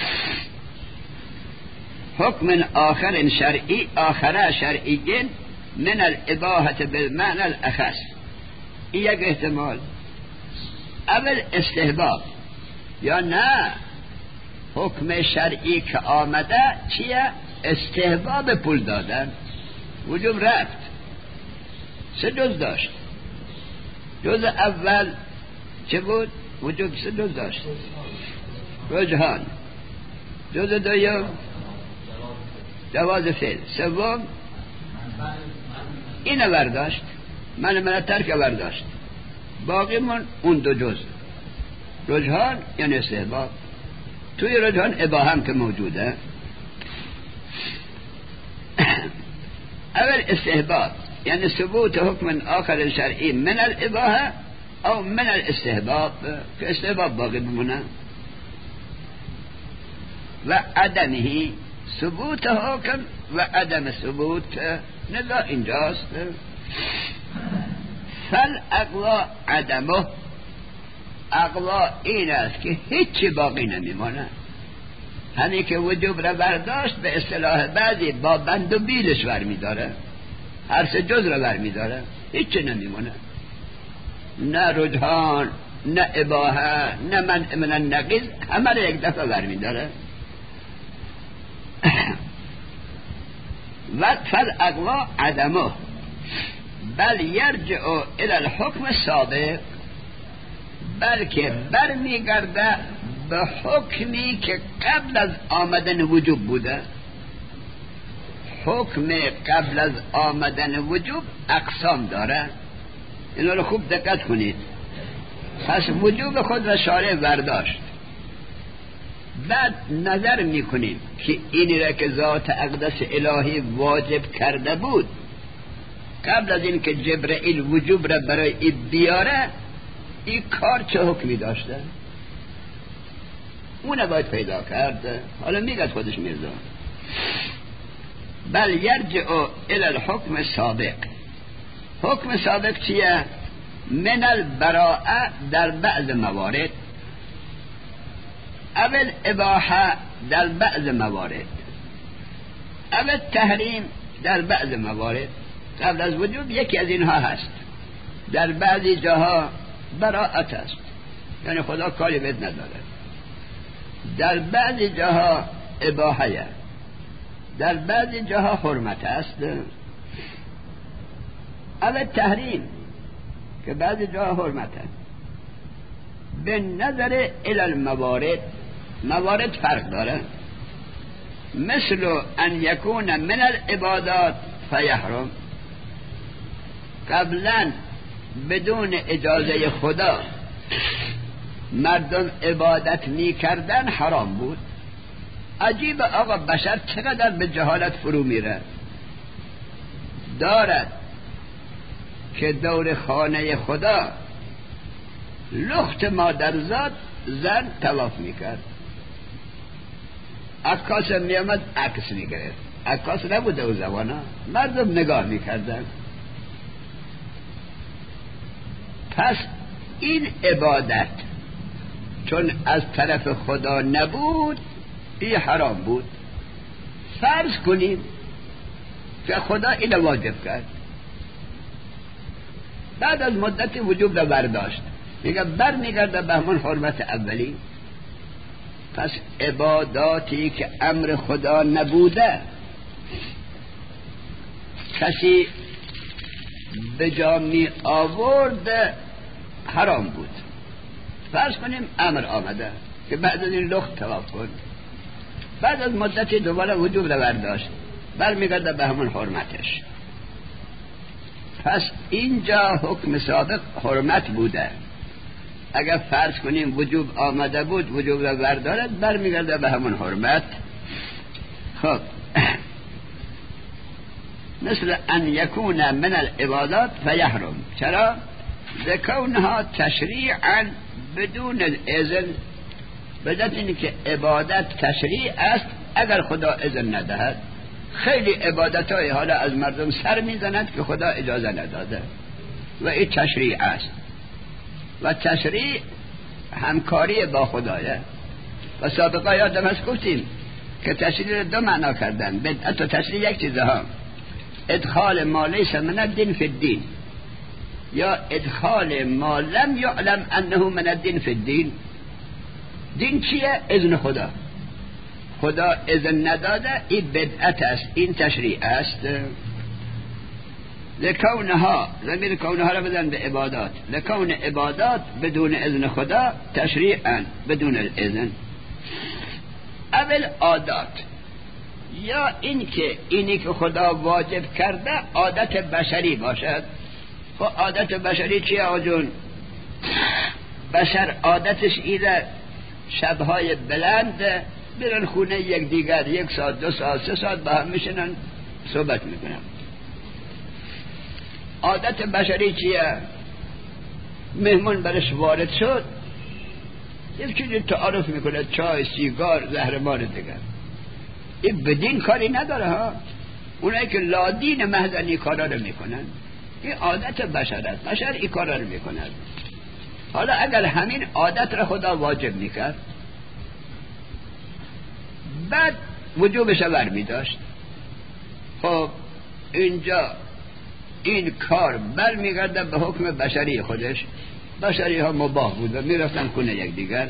حکم آخر شرعی آخره شرعی من الاباحة بالمعنى الاخص. این یک احتمال. اول استحباب یا نه حکم شرعی که آمده چیه؟ استحباب پول دادن. وجوب رفت، 3 جز داشت. جز اول چه بود؟ وجوب 3 جز داشت، رجحان. جز دوم جواز فعل. سوم اینو برداشت، من ترک برداشت. باقی من اون 2 جز رجحان یعنی استحباب. توی رجحان اباحه هم که موجوده. اول استحباب یعنی ثبوت حکم آخر شرعی من الاباحه او من الاستحباب، که استحباب باقی بمونه. و عدمه ثبوت حکم و عدم ثبوت نزاع اینجاست. فالاقوا عدمه، اقوا این است که هیچی باقی نمیمونه. همین که وجوب را برداشت به اصطلاح بعضی با بند و بیلش برمیداره، هر 3 جز را برمیداره، هیچی نمیمونه. نه رجحان، نه اباحه، نه منع من النقیض، همه را یک دفعه برمیداره. و فالاقوا عدمه بل یرجع الى الحکم السابق، بلکه برمیگرده به حکمی که قبل از آمدن وجوب بوده. حکم قبل از آمدن وجوب اقسام داره، اینا رو خوب دقت کنید. پس وجوب خود را شارع برداشت، بعد نظر میکنیم که اینی را که ذات اقدس الهی واجب کرده بود قبل از این که جبرئیل وجوب را برای این بیاره، این کار چه حکمی داشته؟ اونه باید پیدا کرده. حالا میگه خودش میرزا بل یرجع الى الحکم السابق. حکم سابق چیه؟ من البراءه در بعض موارد، اول اباحه در بعض موارد، اول تحریم در بعض موارد. قبل از وجوب یکی از اینها هست، در بعضی جاها براءت است، یعنی خدا کاری بهت نداره. در بعضی جاها اباحه، در بعضی جاها حرمت است. اول تحریم که بعضی جاها حرمت است. به نظر الی الموارد، موارد فرق داره. مثل ان یکون من العبادات فیحرم، قبلا بدون اجازه خدا مردم عبادت می کردن، حرام بود. عجیب آقا، بشر چقدر به جهالت فرو میره. دارد که دور خانه خدا لخت مادرزاد زن طواف میکرد. عکاس میامد عکس میگرفت. عکاس نبوده او زمانا، مردم نگاه میکردن. پس این عبادت چون از طرف خدا نبود این حرام بود. فرض کنیم که خدا این واجب کرد، بعد از مدت وجوب را برداشت، میگه بر میگرده به همون حرمت اولی. پس عباداتی که امر خدا نبوده کسی به جا می آورد حرام بود. فرض کنیم امر آمده که بعد از این لخت طواف کن، بعد از مدتی دوباره وجوب را برداشت، برمیگرده به همون حرمتش. پس اینجا حکم سابق حرمت بوده. اگر فرض کنیم وجوب آمده بود، وجوب را بردارد، برمیگرده به همون حرمت. خب مثل ان یکون من العبادات فیحرم. چرا؟ لکونها تشریعا بدون اذن. بدون اینکه عبادت تشریع است اگر خدا اذن ندهد. خیلی عبادت های حالا از مردم سر میزند که خدا اجازه نداده و این تشریع است و تشریع همکاری با خدایه. و سابقا یادم هست گفتیم که تشریع دو معنا کردن. بدعت و تشریع یک چیزه ها، ادخال ما لیس من الدین فی الدین یا ادخال ما لم یعلم انه من الدین فی الدین. دین چیه؟ اذن خدا. خدا اذن نداده، این بدعت است، این تشریع است. لکونها، ضمیر کونها را بدن به عبادات، لکون عبادات بدون اذن خدا تشریعا بدون الاذن. اول عادات، یا اینی که خدا واجب کرده عادت بشری باشد. خب عادت بشری چیه آجون؟ بشر عادتش اینه شبهای بلند برن خونه یک دیگر، 1 ساعت 2 ساعت 3 ساعت با هم میشنن صحبت میکنن. عادت بشری چیه؟ مهمون برش وارد شد یک چیزی تعارف میکنه، چای، سیگار، زهرمار دیگر. این بدین کاری نداره ها. اونایی که لادین مهدنی کارا رو میکنن، این عادت بشر است. بشر این کارا رو میکنن. حالا اگر همین عادت را خدا واجب میکرد، بعد وجوبش بر میداشت، خب اینجا این کار بر میگرده به حکم بشری خودش. بشری ها مباح بود و میرفتن کنه یک دیگر.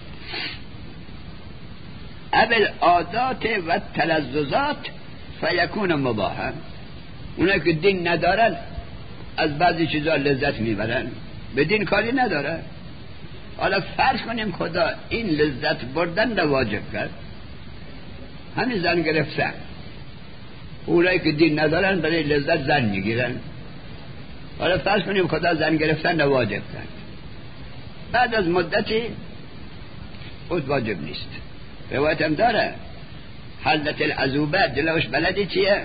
اول عادات و تلذذات فیکون مباحا. اونایی که دین ندارن از بعضی چیزا لذت میبرن، به دین کاری نداره. حالا فرض کنیم خدا این لذت بردن را واجب کرد، همین زن گرفتن. اونایی که دین ندارن برای لذت زن میگیرن. حالا فرض کنیم خدا زن گرفتن را واجب کرد، بعد از مدتی خود واجب نیست. روایت هم داره حلت العذوبه، جلوش بلدی چیه؟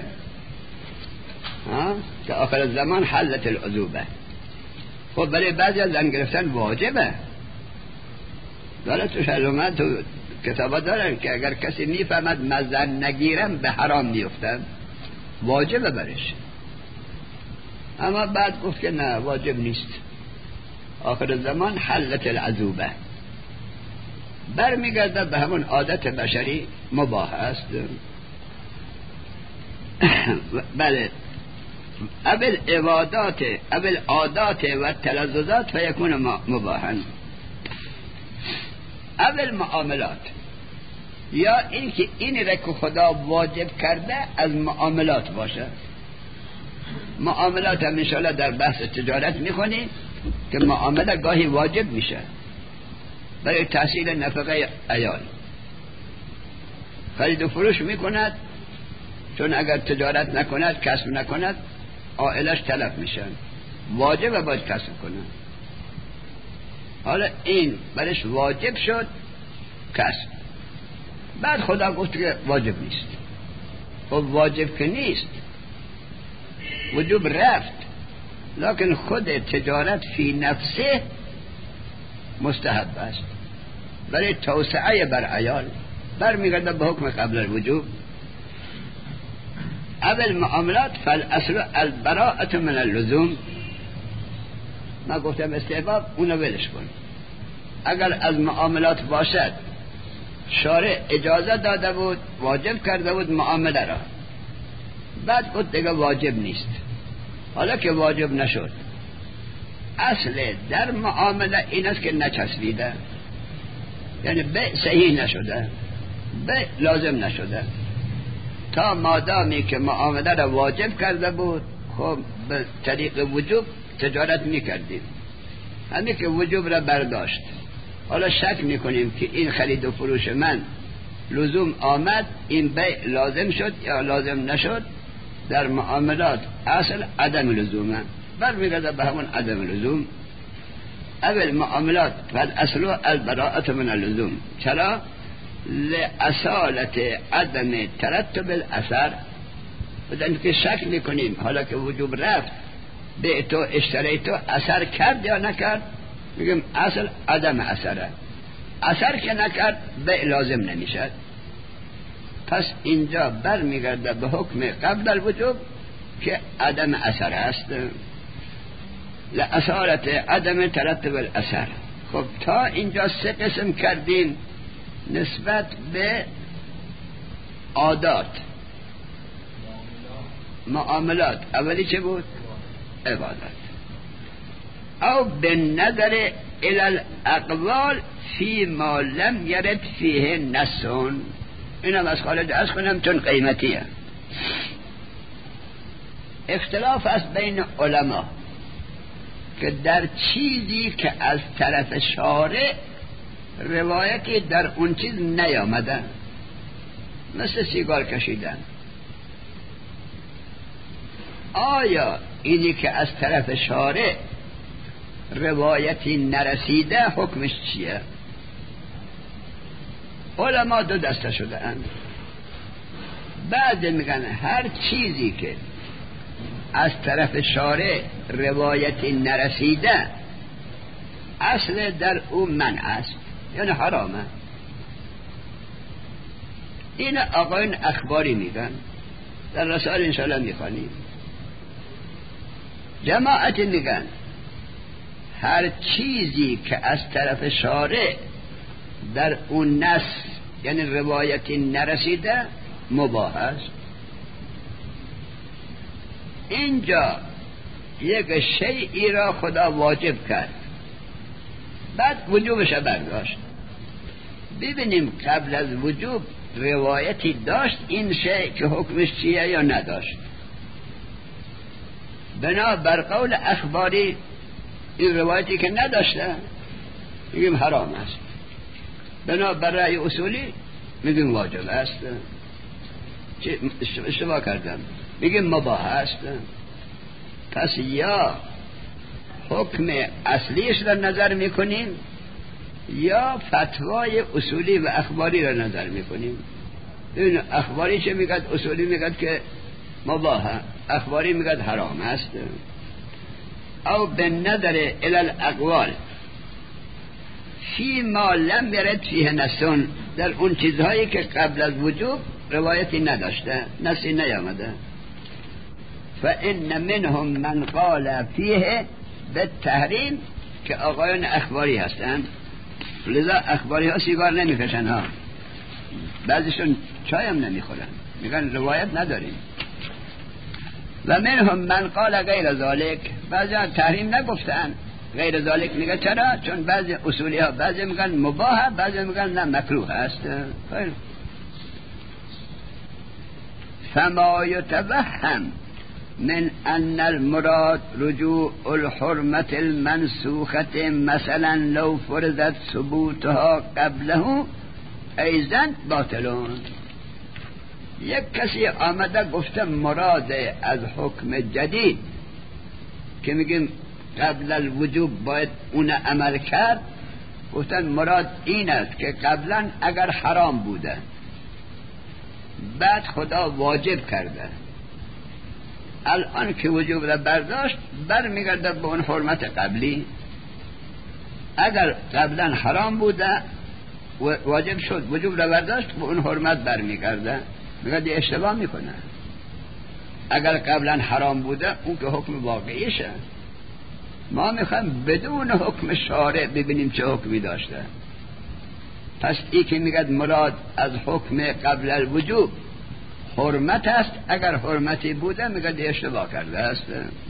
که آخر الزمان حلت العذوبه. خب برای بعضی از زن گرفتن واجبه. داره تو شلومت تو کتابا دارن که اگر کسی میفهمد من زن نگیرم به حرام میفتم، واجبه برش. اما بعد گفت که نه واجب نیست، آخر زمان حلت العذوبه، برمیگرده به همون عادت بشری مباح است. بله اول عبادات اول عادات و تلذذات فیکون مباحا. اول معاملات، یا این که این را که خدا واجب کرده از معاملات باشه. معاملات هم انشاءالله در بحث تجارت میخونی که معامله گاهی واجب میشه برای تحصیل نفقه عیال. خرید و فروش میکند، چون اگر تجارت نکند، کسب نکند، عائلش تلف میشن، واجب باید کسب کنه. حالا این برش واجب شد کسب، بعد خدا گفت که واجب نیست. خب واجب که نیست، وجوب رفت، لکن خود تجارت فی نفسه مستحب است برای توسعه بر عیال، برمیگرده به حکم قبل الوجوب. اول معاملات فالاصل البراءة من اللزوم. ما گفتم استحباب، اونو ولش کن. اگر از معاملات باشد شارع اجازه داده بود، واجب کرده بود معامله را، بعد گفت دیگه واجب نیست، حالا که واجب نشد، اصل در معامله این است که نچسبیده، یعنی به صحیح نشده، به لازم نشده. تا مادامی که معامله را واجب کرده بود، خب به طریق وجوب تجارت میکردیم. همین که وجوب را برداشت، حالا شک میکنیم که این خرید و فروش من لزوم آمد، این بیع لازم شد یا لازم نشد. در معاملات اصل عدم لزومه، برمیگرده به همون عدم لزوم. اول معاملات فالاصل البراءة من اللزوم. چرا؟ لأصالت عدم ترتب الاثر. بدن که شک میکنیم حالا که وجوب رفت، بیعتو اشتریتو اثر کرد یا نکرد، میگیم اصل عدم اثره، اثر که نکرد بیع لازم نمیشد. پس اینجا برمیگرده به حکم قبل الوجوب که عدم اثر است، لأصالت عدم ترتب الاثر. خب تا اینجا سه قسم کردیم نسبت به عادات معاملات. اولی چه بود؟ عبادت. او بالنظر الى الاقوال فی ما لم یرد فیه نص. اینم از خالد از کنم چون قیمتیه. اختلاف است بین علما که در چیزی که از طرف شارع روایتی در اون چیز نیامده، مثل سیگار کشیدن، آیا اینی که از طرف شارع روایتی نرسیده حکمش چیه؟ علما دو دسته شده اند. بعد میگن هر چیزی که از طرف شارع روایتی نرسیده اصل در اون منع است، یعنی حرامه. این آقایون اخباری میگن، در رسائل انشاءالله میخوانیم. جماعت میگن هر چیزی که از طرف شارع در اون نص یعنی روایتی نرسیده مباح است. اینجا یک شیئی را خدا واجب کرد، بعد وجوبش برداشت. ببینیم قبل از وجوب روایتی داشت این شیء که حکمش چیه یا نداشت. بنا بر قول اخباری این روایتی که نداشته میگیم حرام است، بنا بر رأی اصولی میگیم واجب است. اشتباه کردم، میگیم مباح است. پس یا حکم اصلیش را نظر میکنیم یا فتوای اصولی و اخباری را نظر میکنیم. این اخباری چه میگد؟ اصولی میگد که مباح، اخباری میگد حرام است. او بالنظر الى الاقوال فی ما لم یرد فیه نص، در اون چیزهایی که قبل از وجوب روایتی نداشته، نصی نیامده. فان منهم من قال فیه بالتحریم، که آقایان اخباری هستند. لذا اخباری ها سیگار نمیکشن ها، بعضیشون چای هم نمیخورن، میگن روایت نداریم. و منهم من قال غیر ذالک، بعضی ها تحریم نگفتن، غیر ذالک میگه چرا؟ چون بعضی اصولی ها بعضی میگن مباح، بعضی میگن نه مکروه است. خیلی فما یتوهم من ان المراد رجوع الحرمة المنسوخة مثلا لو فرضت ثبوتها قبله ایضا باطلون. یک کسی آمده گفته مراد از حکم جدید که میگیم قبل الوجوب باید اون عمل کرد، گفتن مراد این است که قبلا اگر حرام بوده بعد خدا واجب کرده، الان که وجوب را برداشت برمیگرده به اون حرمت قبلی. اگر قبلا حرام بوده واجب شد وجوب را برداشت به اون حرمت برمیگرده. میگه اشتباه میکنه. اگر قبلا حرام بوده اون که حکم واقعیشه. ما میخوایم بدون حکم شارع ببینیم چه حکمی داشته. پس ای که میگه مراد از حکم قبل الوجوب حرمت است، اگر حرمتی بوده میگه اشتباه کرده است.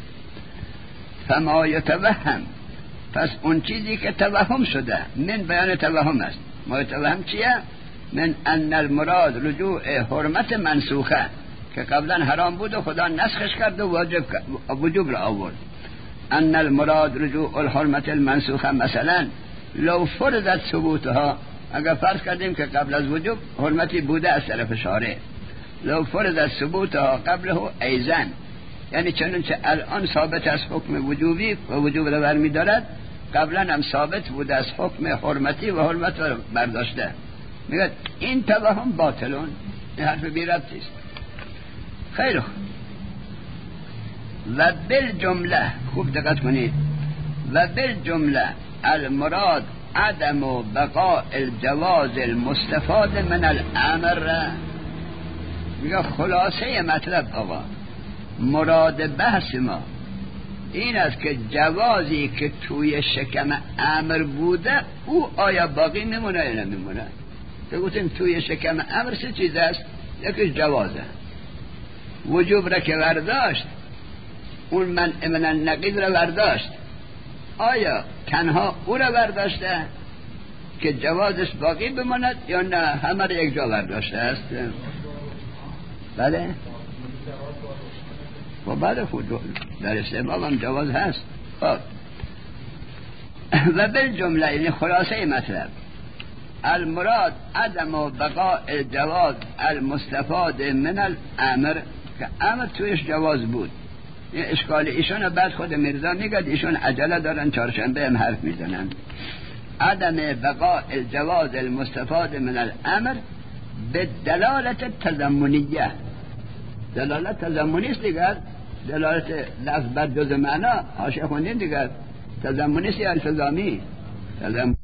فما یتوهم، پس اون چیزی که توهم شده من بیان توهم است. ما یتوهم چیه؟ من ان المراد رجوع حرمت منسوخه که قبلا حرام بود و خدا نسخش کرد و وجوب را آورد. ان المراد رجوع الحرمت المنسوخه، مثلا لو فرضت ثبوتها، اگر فرض کردیم که قبل از وجوب حرمتی بوده از طرف شارع، لو فرضت ثبوتها قبله ایزن، یعنی چنانچه الان ثابت از حکم وجوبی و وجوب را برمی دارد، قبلا هم ثابت بوده از حکم حرمتی و حرمت را برداشته. میگه این توهم باطلون، این حرف بی ربطی است. خیلی خوب. و بالجمله، خوب دقت کنید، و بالجمله المراد عدم و بقاء الجواز المستفاد من الامر. میگه خلاصه مطلب آقا، مراد بحث ما این است که جوازی که توی شکم امر بوده او آیا باقی میمونه یا نمیمونه. بگوتیم توی شکم امر سه چیز است، یکیش جوازه، وجوب را که برداشت اون من النقیض را برداشت، آیا تنها او را برداشته که جوازش باقی بماند یا نه همه را یک جا برداشته است؟ بله و بعد خود در استحباب هم جواز هست. خب و بالجمله، یعنی خلاصه مطلب، المراد عدم و بقاء الجواز المستفاد من الامر، که امر تویش جواز بود. این اشکال ایشون بعد خود مرزا میگد ایشون عجله دارن چهارشنبه هم حرف میزنن. عدم بقاء الجواز المستفاد من الامر به دلالت تضمنیه. دلالت تضمنی است دیگر، دلالت لفظ بر جز معنا حاشیه خوندین دیگر، تضمنی است یا التزامی؟